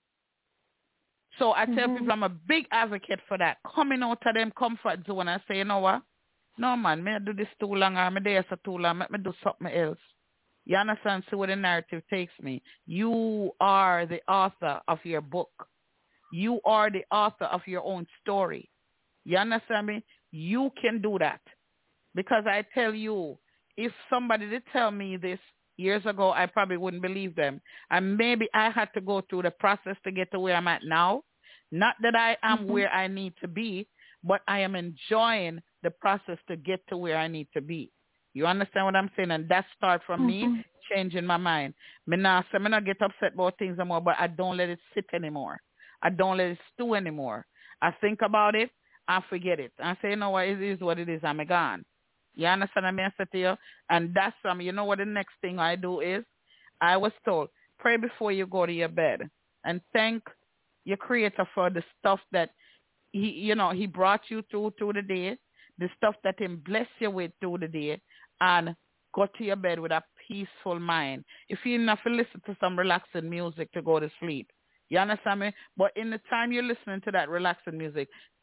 So I tell people I'm a big advocate for that. Coming out of them comfort zone and say, you know what? No, man, me do this too long or me there so too long. Let me do something else. You understand? See where the narrative takes me. You are the author of your book. You are the author of your own story. You understand me? You can do that. Because I tell you, if somebody did tell me this years ago, I probably wouldn't believe them. And maybe I had to go through the process to get to where I'm at now. Not that I am where I need to be, but I am enjoying the process to get to where I need to be. You understand what I'm saying? And that starts from me changing my mind. Me not get upset about things anymore, but I don't let it sit anymore. I don't let it stew anymore. I think about it, I forget it. I say, you know what, it is what it is. I'm gone. You understand what I say to you? And that's you know what the next thing I do is? I was told, pray before you go to your bed and thank your Creator for the stuff that he brought you through the day, the stuff that he blessed you with through the day, and go to your bed with a peaceful mind. If you have to listen to some relaxing music to go to sleep, you understand me? But in the time you're listening to that relaxing music,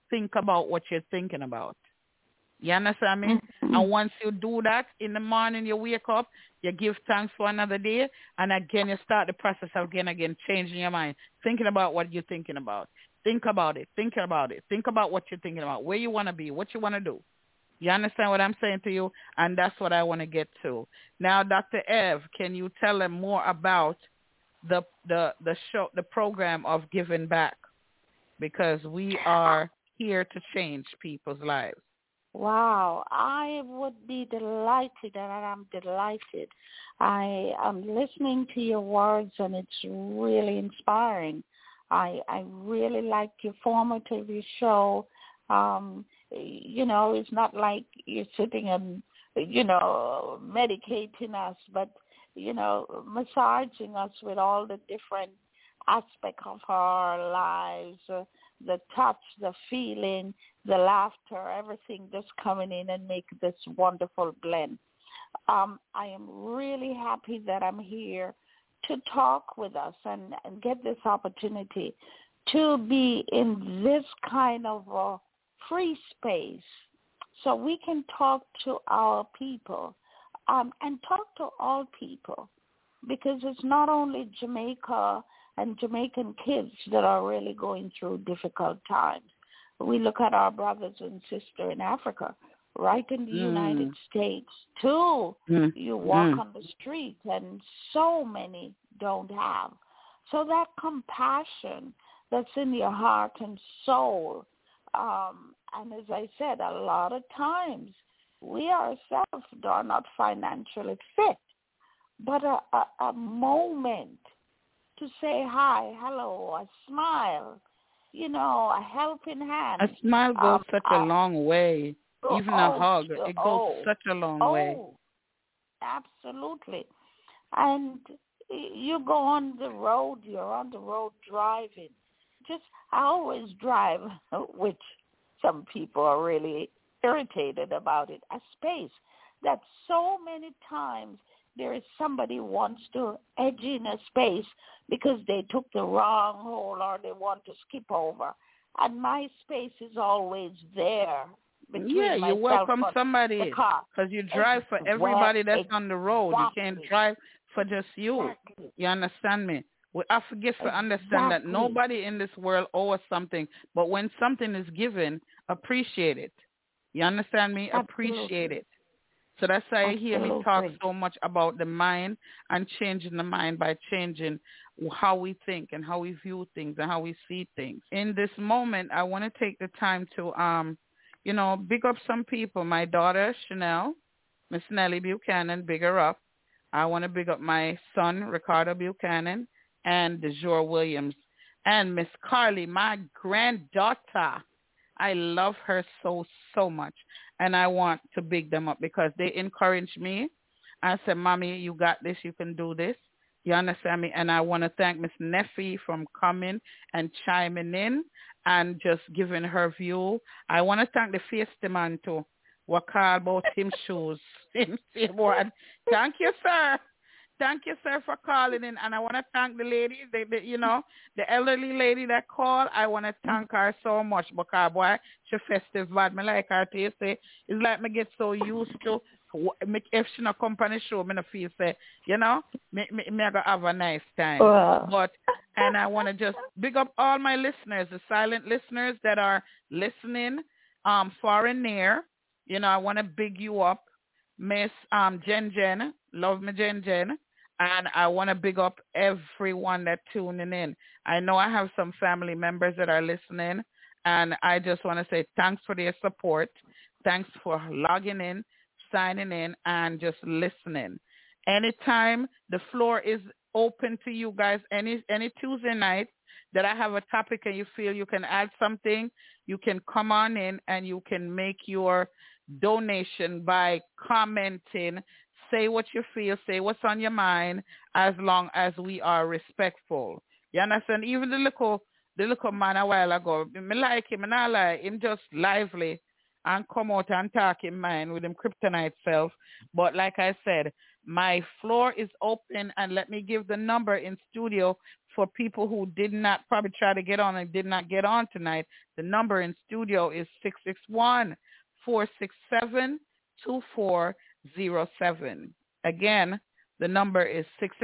think about what you're thinking about. You understand me? Mm-hmm. And once you do that, in the morning you wake up, you give thanks for another day, and again you start the process again, changing your mind, thinking about what you're thinking about. Think about it. Think about it. Think about what you're thinking about, where you want to be, what you want to do. You understand what I'm saying to you? And that's what I want to get to. Now, Dr. Ev, can you tell them more about the show, the program of Giving Back? Because we are here to change people's lives. Wow, I would be delighted, and I'm delighted. I am listening to your words, and it's really inspiring. I really like your formative show. It's not like you're sitting and, medicating us, but, massaging us with all the different aspects of our lives, the touch, the feeling, the laughter, everything just coming in and make this wonderful blend. I am really happy that I'm here to talk with us and get this opportunity to be in this kind of a free space so we can talk to our people and talk to all people, because it's not only Jamaica and Jamaican kids that are really going through difficult times. We look at our brothers and sisters in Africa, right in the United States, too. You walk on the street and so many don't have. So that compassion that's in your heart and soul, and as I said, a lot of times we ourselves are not financially fit, but a moment to say hi, hello, a smile, a helping hand. A smile goes such a long way. Even a hug, it goes such a long way. Absolutely. And you go on the road, you're on the road driving. I always drive, which some people are really irritated about it, a space that so many times there is somebody who wants to edge in a space because they took the wrong hole or they want to skip over. And my space is always there. Yeah, you welcome somebody because you drive for everybody that's on the road. You can't drive for just you. Exactly. You understand me? I forget to understand that nobody in this world owes us something, but when something is given, appreciate it. You understand me? Absolutely. Appreciate it. So that's why I hear me talk so much about the mind and changing the mind by changing how we think and how we view things and how we see things. In this moment, I want to take the time to, big up some people. My daughter, Chanel, Miss Nellie Buchanan, big her up. I want to big up my son, Ricardo Buchanan, and DeJour Williams, and Miss Carly, my granddaughter. I love her so, so much. And I want to big them up because they encourage me. I said, Mommy, you got this. You can do this. You understand me? And I want to thank Miss Neffy from coming and chiming in and just giving her view. I want to thank the Fiesta man too. What call about him shoes. Thank you, sir. Thank you, sir, for calling in. And I want to thank the lady, the elderly lady that called. I want to thank her so much because, boy, she festive bad. Me like her to say, it's like me get so used to, if she no company show, me no feel say, me I go have a nice time. And I want to just big up all my listeners, the silent listeners that are listening far and near. I want to big you up. Miss Jen, love me Jen. And I want to big up everyone that's tuning in. I know I have some family members that are listening, and I just want to say thanks for their support. Thanks for logging in, signing in, and just listening. Anytime, the floor is open to you guys. Any Tuesday night that I have a topic and you feel you can add something, you can come on in and you can make your donation by commenting. Say what you feel, say what's on your mind, as long as we are respectful. You understand? Even the little man a while ago, me like him and I like him, just lively. and come out and talk in mine with them kryptonite self. But like I said, my floor is open, and let me give the number in studio for people who did not probably try to get on and did not get on tonight. The number in studio is 661-467-2407. Again, the number is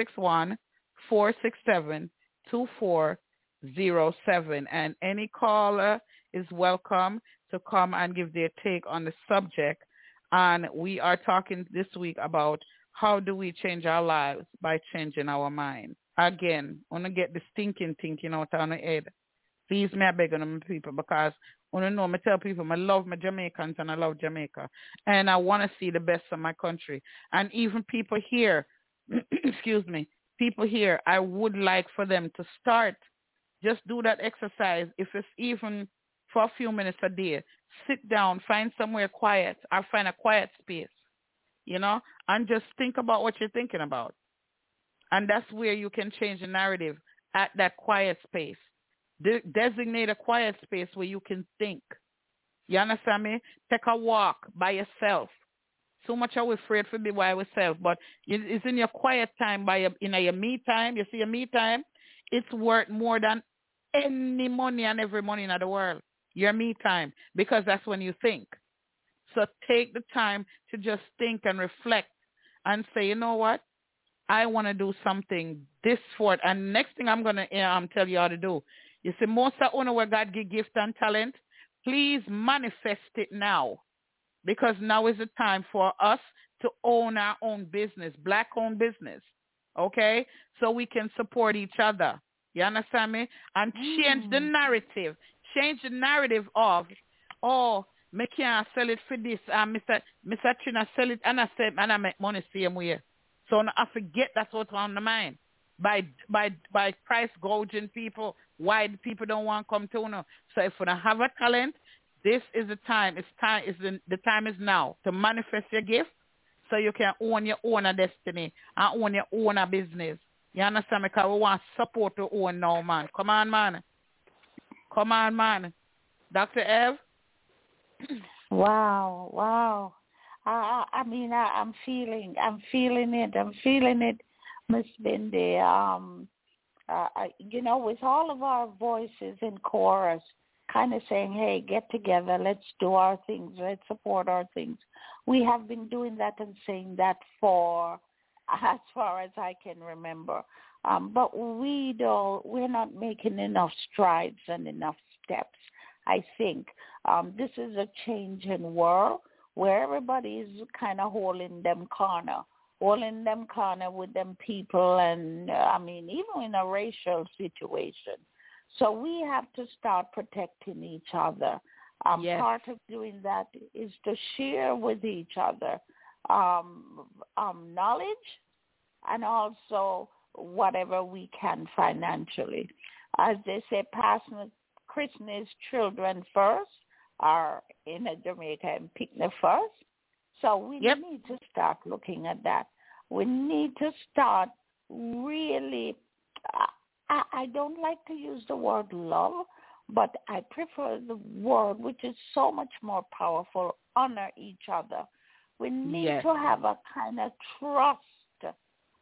661-467-2407. And any caller is welcome to come and give their take on the subject. And we are talking this week about how do we change our lives by changing our mind. Again, I want to get the stinking thinking out of my head. Please, may I beg on my people, because I want to know, I tell people I love my Jamaicans and I love Jamaica. And I want to see the best of my country. And even people here, excuse me, people here, I would like for them to start, just do that exercise, if it's even for a few minutes a day. Sit down, find somewhere quiet, or find a quiet space, and just think about what you're thinking about. And that's where you can change the narrative, at that quiet space. Designate a quiet space where you can think. You understand me? Take a walk by yourself. So much are we afraid to be by ourselves, but it's in your quiet time, in your me time. You see, your me time, it's worth more than any money and every money in the world. Your me time, because that's when you think. So take the time to just think and reflect and say, you know what? I want to do something this for it. And next thing I'm going to tell you how to do. You see, most of us where God give gift and talent, please manifest it now. Because now is the time for us to own our own business, Black-owned business, okay? So we can support each other. You understand me? And change the narrative. Change the narrative of, me can't sell it for this, and Mr. Trina sell it, and I make money same way. So I forget that's what's on the mind. By price gouging people, why people don't want to come to you. So if you don't have a talent, this is the time. The time is now to manifest your gift, so you can own your own destiny and own your own business. You understand me? Because we want support to own now, man. Come on, man. Dr. Ev? Wow. I'm feeling it, Miss Bindi. With all of our voices in chorus, kind of saying, hey, get together, let's do our things, let's support our things. We have been doing that and saying that for as far as I can remember. But we're not making enough strides and enough steps. I think this is a changing world where everybody is kind of holding them corner with them people, and even in a racial situation. So we have to start protecting each other. Yes. Part of doing that is to share with each other knowledge, and also whatever we can financially. As they say, passing Christmas children first, or in Jamaica, and picnic first. So we need to start looking at that. We need to start really, I don't like to use the word love, but I prefer the word, which is so much more powerful, honor each other. We need to have a kind of trust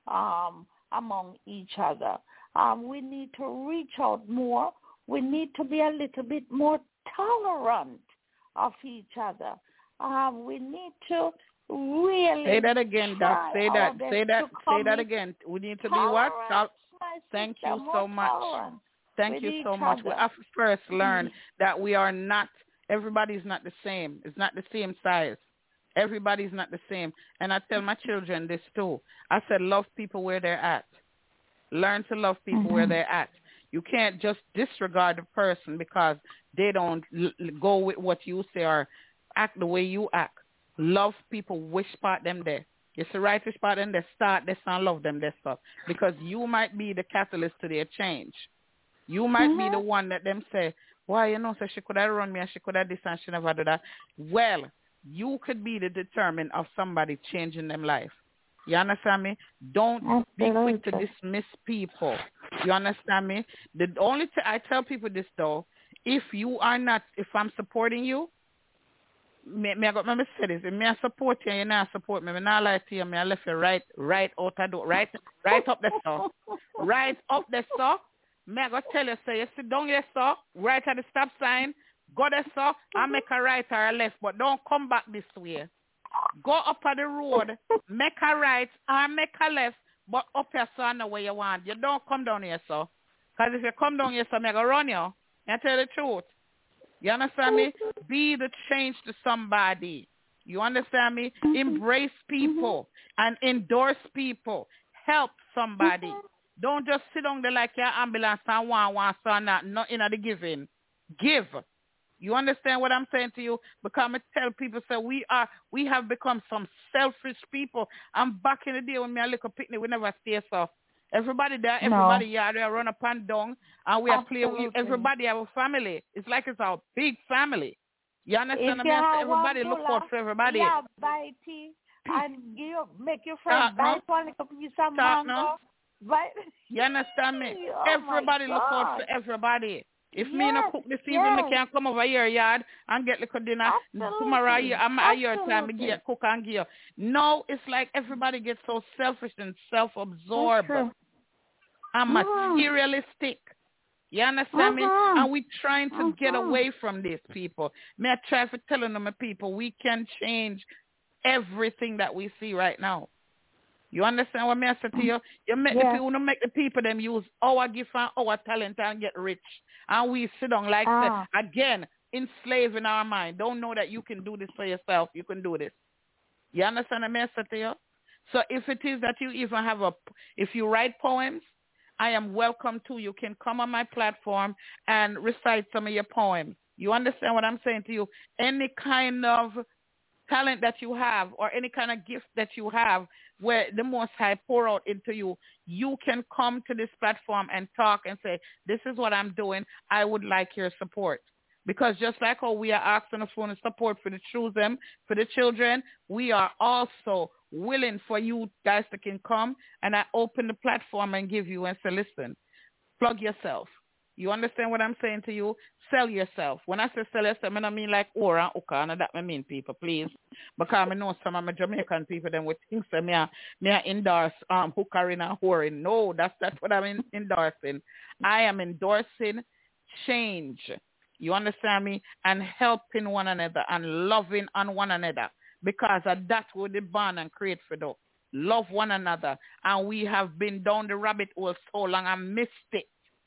among each other. We need to reach out more. We need to be a little bit more tolerant of each other. We need to really say that again, Doc. Say that again. We need to be what? Thank you so much. Thank you so much. We have to first learn that we are not. Everybody's not the same. It's not the same size. Everybody's not the same. And I tell my children this too. I said, love people where they're at. Learn to love people where they're at. You can't just disregard the person because they don't go with what you say or act the way you act. Love people which part them there. It's the right which part them they start this and love them this stuff. Because you might be the catalyst to their change. You might be the one that them say, why, so she could have run me and she could have this and she never do that. Well, you could be the determinant of somebody changing them life. You understand me? Don't be quick to dismiss people. You understand me? The only I tell people this though, if I'm supporting you, me say this. Me I support you, you not support me. Me not lie to you. Me I left you right out the door, right up the store, right up the store. Me I go tell you, say you sit down here, sir, right at the stop sign. Go there, sir, and make a right or a left, but don't come back this way. Go up on the road, make a right or make a left, but up here, so I know where you want. You don't come down here, sir. Because if you come down here, sir, me I go run you. I tell you the truth. You understand me? Be the change to somebody. You understand me? Embrace people and endorse people. Help somebody. Don't just sit on there like your ambulance and one, so not in the giving. Give. You understand what I'm saying to you? Because I tell people, say we have become some selfish people. I'm back in the day when me a little picnic, we never stay so. Everybody there, everybody here, they run up and down, and we are playing. Everybody have a family. It's like it's our big family. You understand? Everybody look out for everybody. Yeah, buy tea and make your friends buy one piece of mango. You understand me? Everybody look out for everybody. If me no cook this evening, me can come over your yard and get little dinner. Tomorrow I'm at your time, me get cook and give. No, it's like everybody gets so selfish and self-absorbed and materialistic. You understand me? And we trying to get away from these people. Me I try for telling them, people, we can change everything that we see right now. You understand what I say to you? You make the people them use our gift and our talent and get rich. And we sit down like that, again, enslaving our mind. Don't know that you can do this for yourself. You can do this. You understand what I say to you? So if it is that you even have if you write poems, I am welcome to. You can come on my platform and recite some of your poems. You understand what I'm saying to you? Any kind of talent that you have or any kind of gift that you have where the Most High pour out into you, you can come to this platform and talk and say, this is what I'm doing. I would like your support. Because just like how we are asking for support for the children, we are also willing for you guys to can come, and I open the platform and give you and say, listen, plug yourself. You understand what I'm saying to you? Sell yourself. When I say sell yourself, I don't mean like Ora and Uka, and that I mean people, please. Because I know some of my Jamaican people then would think so me endorse hookering and whoring. No, that's what I'm endorsing. I am endorsing change. You understand me? And helping one another and loving on one another. Because that's what the bond and create for them. Love one another. And we have been down the rabbit hole so long and missed it.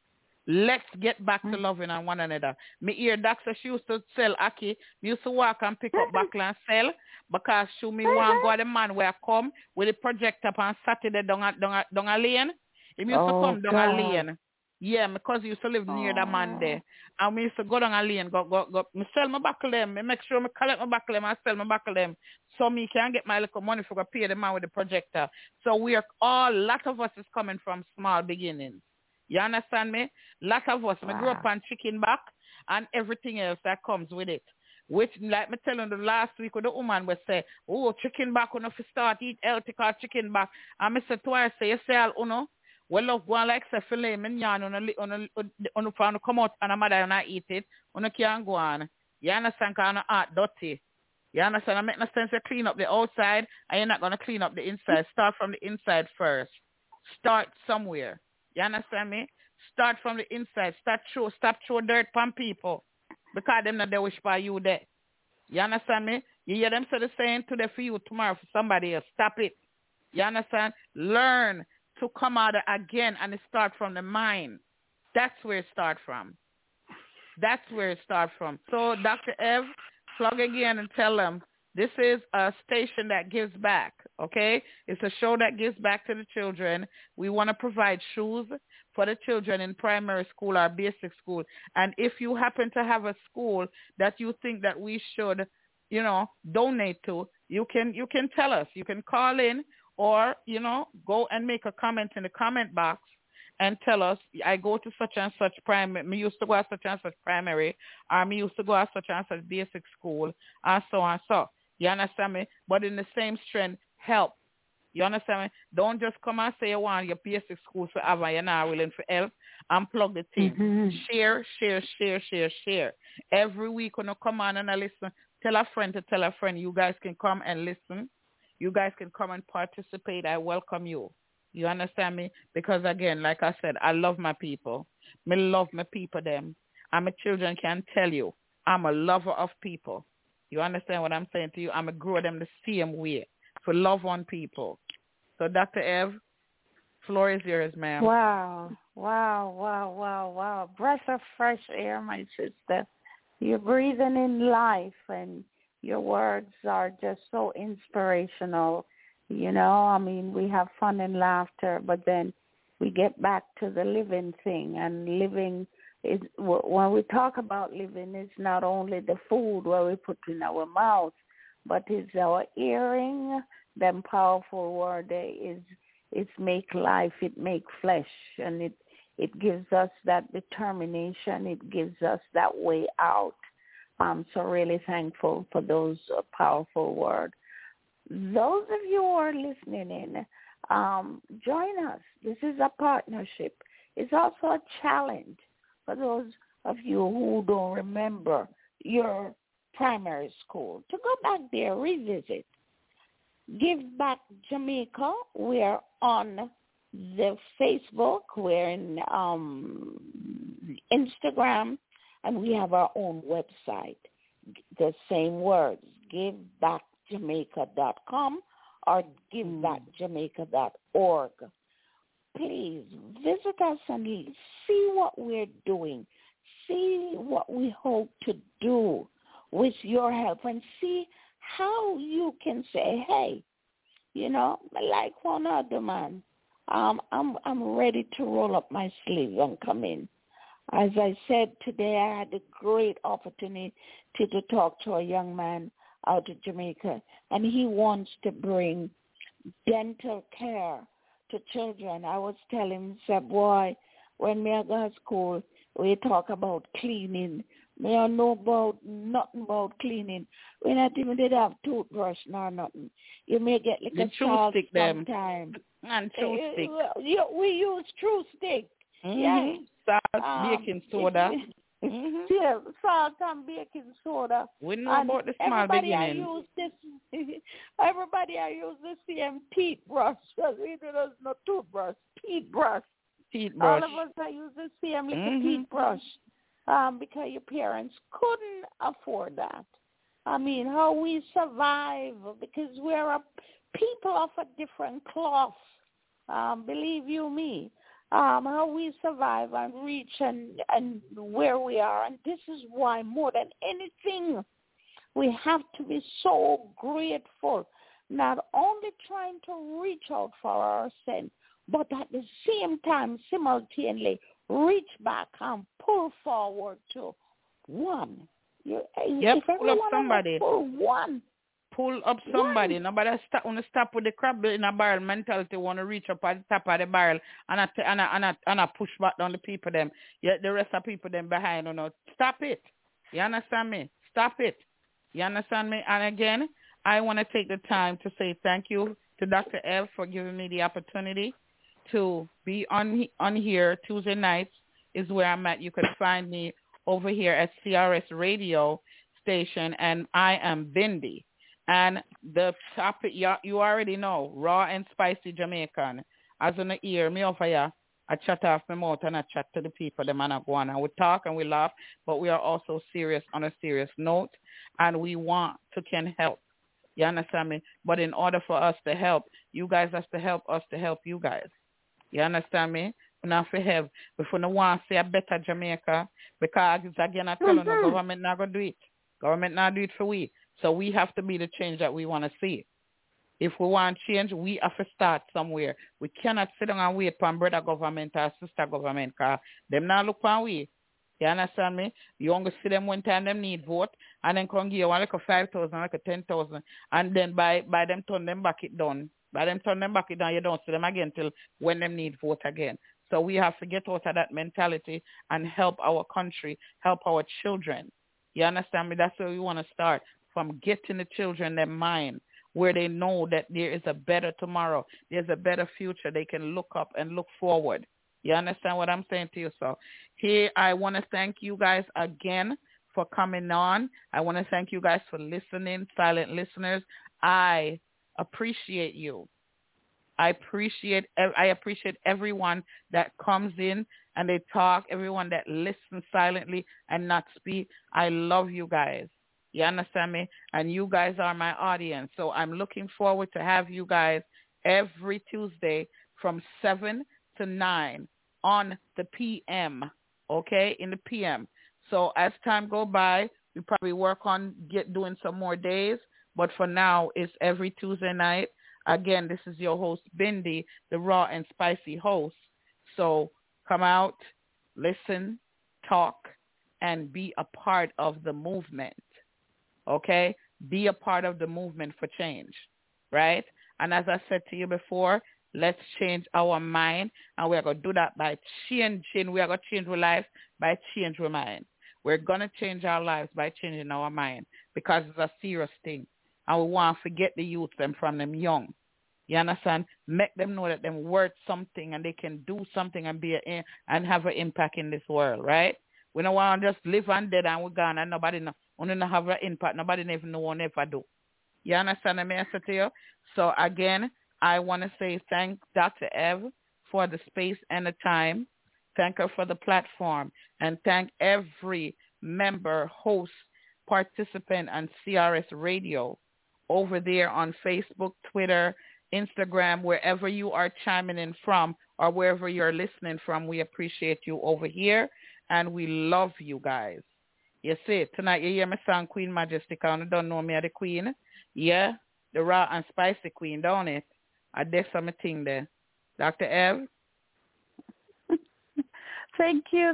Let's get back to loving on one another. Me hear Daxa, she used to sell Aki. Me used to walk and pick up back and sell because she me want go the man where I come with the projector on Saturday down a lane. He used to come down a lane. Yeah, because he used to live near the man there. And we used to go down a lane, go. Me sell my buckle them. Me make sure me collect my buckle them and sell my buckle them. So me can get my little money for to pay the man with the projector. So we are lot of us is coming from small beginnings. You understand me? Lot of us, we grew up on chicken back and everything else that comes with it. Which, like me telling the last week, the woman would say, oh, chicken back, you know, if you start eat healthy called chicken back. And I said twice, say, you say, you know, well, love, go on like say, filet mignon, on come out and a mother and I eat it, you can't go on. You understand, because I'm not dirty. You understand? I make no sense to clean up the outside, and you're not going to clean up the inside. Start from the inside first. Start somewhere. You understand me? Start from the inside. Stop throw dirt on people. Because them not they wish for you there. You understand me? You hear them say the same today for you, tomorrow for somebody else. Stop it. You understand? Learn to come out again and it start from the mind. That's where it start from. That's where it start from. So Dr. Ev, plug again and tell them this is a station that gives back, okay? It's a show that gives back to the children. We want to provide shoes for the children in primary school or basic school. And if you happen to have a school that you think that we should, you know, donate to, you can tell us. You can call in or, you know, go and make a comment in the comment box and tell us, I go to such and such primary, me used to go to such and such primary, or me used to go to such and such basic school, and so on. So, you understand me? But in the same strength, help. You understand me? Don't just come and say you want your basic school forever and you're not willing for help. Unplug the thing. Share. Every week when you come on and I listen, Tell a friend to tell a friend. You guys can come and listen. You guys can come and participate. I welcome you. You understand me? Because again, like I said, I love my people. Me love my people them. And my children can tell you, I'm a lover of people. You understand what I'm saying to you? I'm a grow them the same way. For love on people. So Dr. Ev, floor is yours, ma'am. Wow. Breath of fresh air, my sister. You're breathing in life, and your words are just so inspirational. You know, I mean, we have fun and laughter, but then we get back to the living thing. And living is, when we talk about living, it's not only the food where we put in our mouth, but it's our hearing. Them powerful word is it's make life, it make flesh, and it gives us that determination. It gives us that way out. I'm so really thankful for those powerful words. Those of you who are listening in, join us. This is a partnership. It's also a challenge for those of you who don't remember your primary school to go back there, revisit. Give Back Jamaica. We're on the Facebook. We're in Instagram, and we have our own website. The same words, givebackjamaica.com or givebackjamaica.org. Please visit us and see what we're doing. See what we hope to do with your help, and see how you can say, hey, you know, like one other man, I'm ready to roll up my sleeve and come in. As I said today, I had a great opportunity to talk to a young man out of Jamaica, and he wants to bring dental care to children. I was telling him, said, boy, when me go to school, we talk about cleaning. Me don't know about nothing about cleaning. We not even did have toothbrush nor nothing. You may get like a salt sometime. And true stick. We use true stick. Mm-hmm. Yeah. Salt, baking soda. Mm-hmm. Yeah, salt and baking soda. We know about the small beginning. Everybody I use the same teeth brush. There's no toothbrush. Teeth brush. All of us I use the same little teeth brush. Because your parents couldn't afford that. I mean, how we survive, because we're a people of a different cloth. Believe you me. How we survive and reach and where we are. And this is why more than anything, we have to be so grateful, not only trying to reach out for ourselves, but at the same time, simultaneously, reach back and pull forward to one. Pull up somebody. Pull up somebody. One. Nobody stop with the crab in a barrel mentality. Want to reach up at the top of the barrel and I push back down the people them. Yet the rest of people them behind. Stop it. You understand me? Stop it. You understand me? And again, I want to take the time to say thank you to Dr. Ev for giving me the opportunity to be on here Tuesday nights is where I'm at. You can find me over here at CRS Radio Station, and I am Bindi. And the topic, you already know, raw and spicy Jamaican. As in the ear, me over here, I chat off my mouth and I chat to the people, the man I go on. And we talk and we laugh, but we are also serious on a serious note, and we want to can help. You understand me? But in order for us to help, you guys have to help us to help you guys. You understand me? We not for help. If we don't want to see a better Jamaica, because again I tell you, the government not going to do it. Government not do it for we. So we have to be the change that we want to see. If we want change, we have to start somewhere. We cannot sit down and wait for brother government or sister government, because them not look for we. You understand me? You only see them one time them need vote, and then come give you one like a 5,000, like a 10,000, and then by them turn them back it down. By them turn them back it down, you don't see them again till when them need vote again. So we have to get out of that mentality and help our country, help our children. You understand me? That's where we want to start, from getting the children their mind, where they know that there is a better tomorrow. There's a better future. They can look up and look forward. You understand what I'm saying to you? So here I want to thank you guys again for coming on. I want to thank you guys for listening, silent listeners. I appreciate you. I appreciate everyone that comes in and they talk, everyone that listens silently and not speak. I love you guys. You understand me? And you guys are my audience. So I'm looking forward to have you guys every Tuesday from 7 to 9 on the PM, okay, in the PM. So as time go by, we probably work on doing some more days. But for now, it's every Tuesday night. Again, this is your host, Bindi, the raw and spicy host. So come out, listen, talk, and be a part of the movement, okay? Be a part of the movement for change, right? And as I said to you before, let's change our mind, and we're going to do that by changing. We are going to change our life by changing our mind. We're going to change our lives by changing our mind because it's a serious thing. And we want to forget the youth them from them young. You understand? Make them know that them worth something and they can do something and and have an impact in this world, right? We don't want to just live and dead and we're gone and nobody know. We don't have an impact. Nobody even know what never do. You understand what I say to you? So again, I want to say thank Dr. Ev for the space and the time. Thank her for the platform. And thank every member, host, participant on CRS Radio over there on Facebook, Twitter, Instagram, wherever you are chiming in from or wherever you're listening from. We appreciate you over here, and we love you guys. You see, tonight you hear my song Queen Majesty, because you don't know me as the queen. Yeah, the raw and spicy queen, don't it? I did something there. Dr. Ev? Thank you.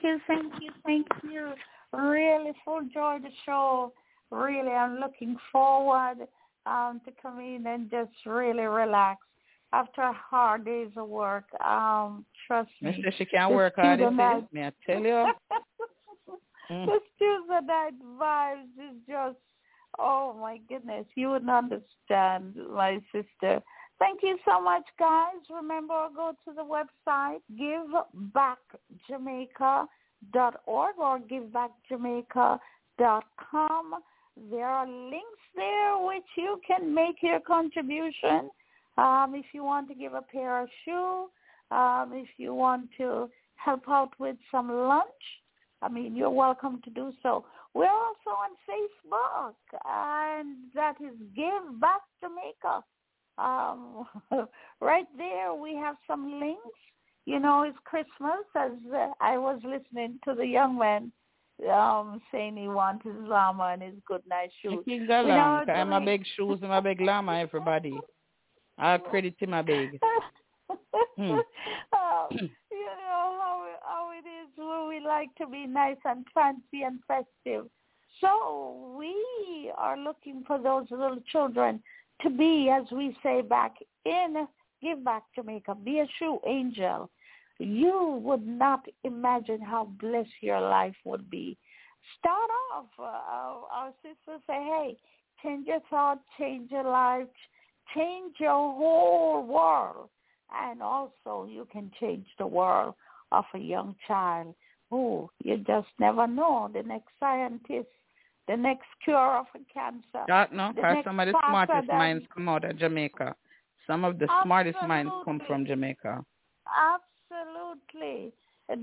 Really full joy the show. Really, I'm looking forward to come in and just really relax after a hard days of work. Trust me. She can't work hard, may I tell you? The Tuesday night vibes is just, oh my goodness, you wouldn't understand, my sister. Thank you so much, guys. Remember, go to the website, givebackjamaica.org or givebackjamaica.com. There are links there which you can make your contribution. If you want to give a pair of shoes, if you want to help out with some lunch, you're welcome to do so. We're also on Facebook, and that is Give Back Jamaica. Right there we have some links. You know, it's Christmas, as I was listening to the young man saying he wants his llama and his good night shoes. I'm a big shoes and a big llama, everybody. I'll credit him a big. You know how it is when we like to be nice and fancy and festive. So we are looking for those little children to be, as we say back in Give Back Jamaica, be a shoe angel. You would not imagine how blessed your life would be. Start off. Our sisters say, hey, change your thoughts, change your life, change your whole world. And also you can change the world of a young child who you just never know, the next scientist, the next cure of a cancer. No, because some of the smartest minds come out of Jamaica. Some of the smartest minds come from Jamaica. Absolutely. The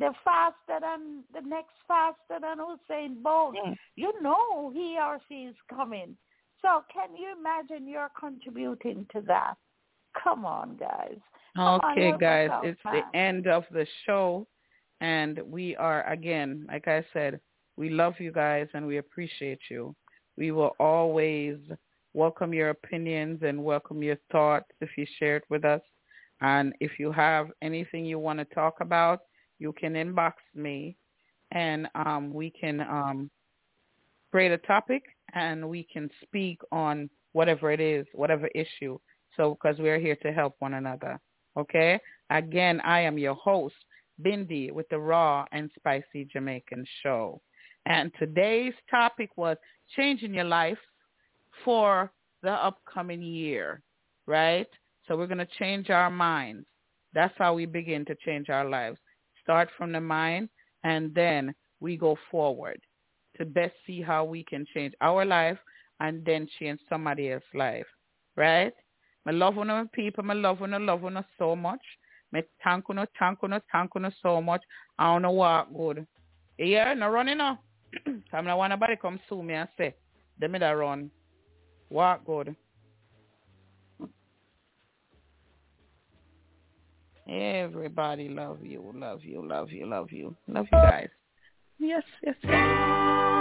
next faster than Usain Bolt. Yeah. You know he or she is coming. So can you imagine you're contributing to that? Come on, guys. Okay, guys, it's the end of the show. And we are, again, like I said, we love you guys and we appreciate you. We will always welcome your opinions and welcome your thoughts if you share it with us. And if you have anything you want to talk about, you can inbox me and we can create a topic and we can speak on whatever it is, whatever issue. So because we're here to help one another. Okay? Again, I am your host, Bindi, with the Raw and Spicy Jamaican Show. And today's topic was changing your life for the upcoming year, right? So we're going to change our minds. That's how we begin to change our lives. Start from the mind, and then we go forward. to best see how we can change our life and then change somebody else's life, right? I love you people. I love you so much. I thank you so much. I want to walk good. Yeah, no running now. I'm not want nobody come sue me and say, "Let me that run." Walk good. Everybody love you, love you, love you, love you. Love you guys. Yes, yes, yes.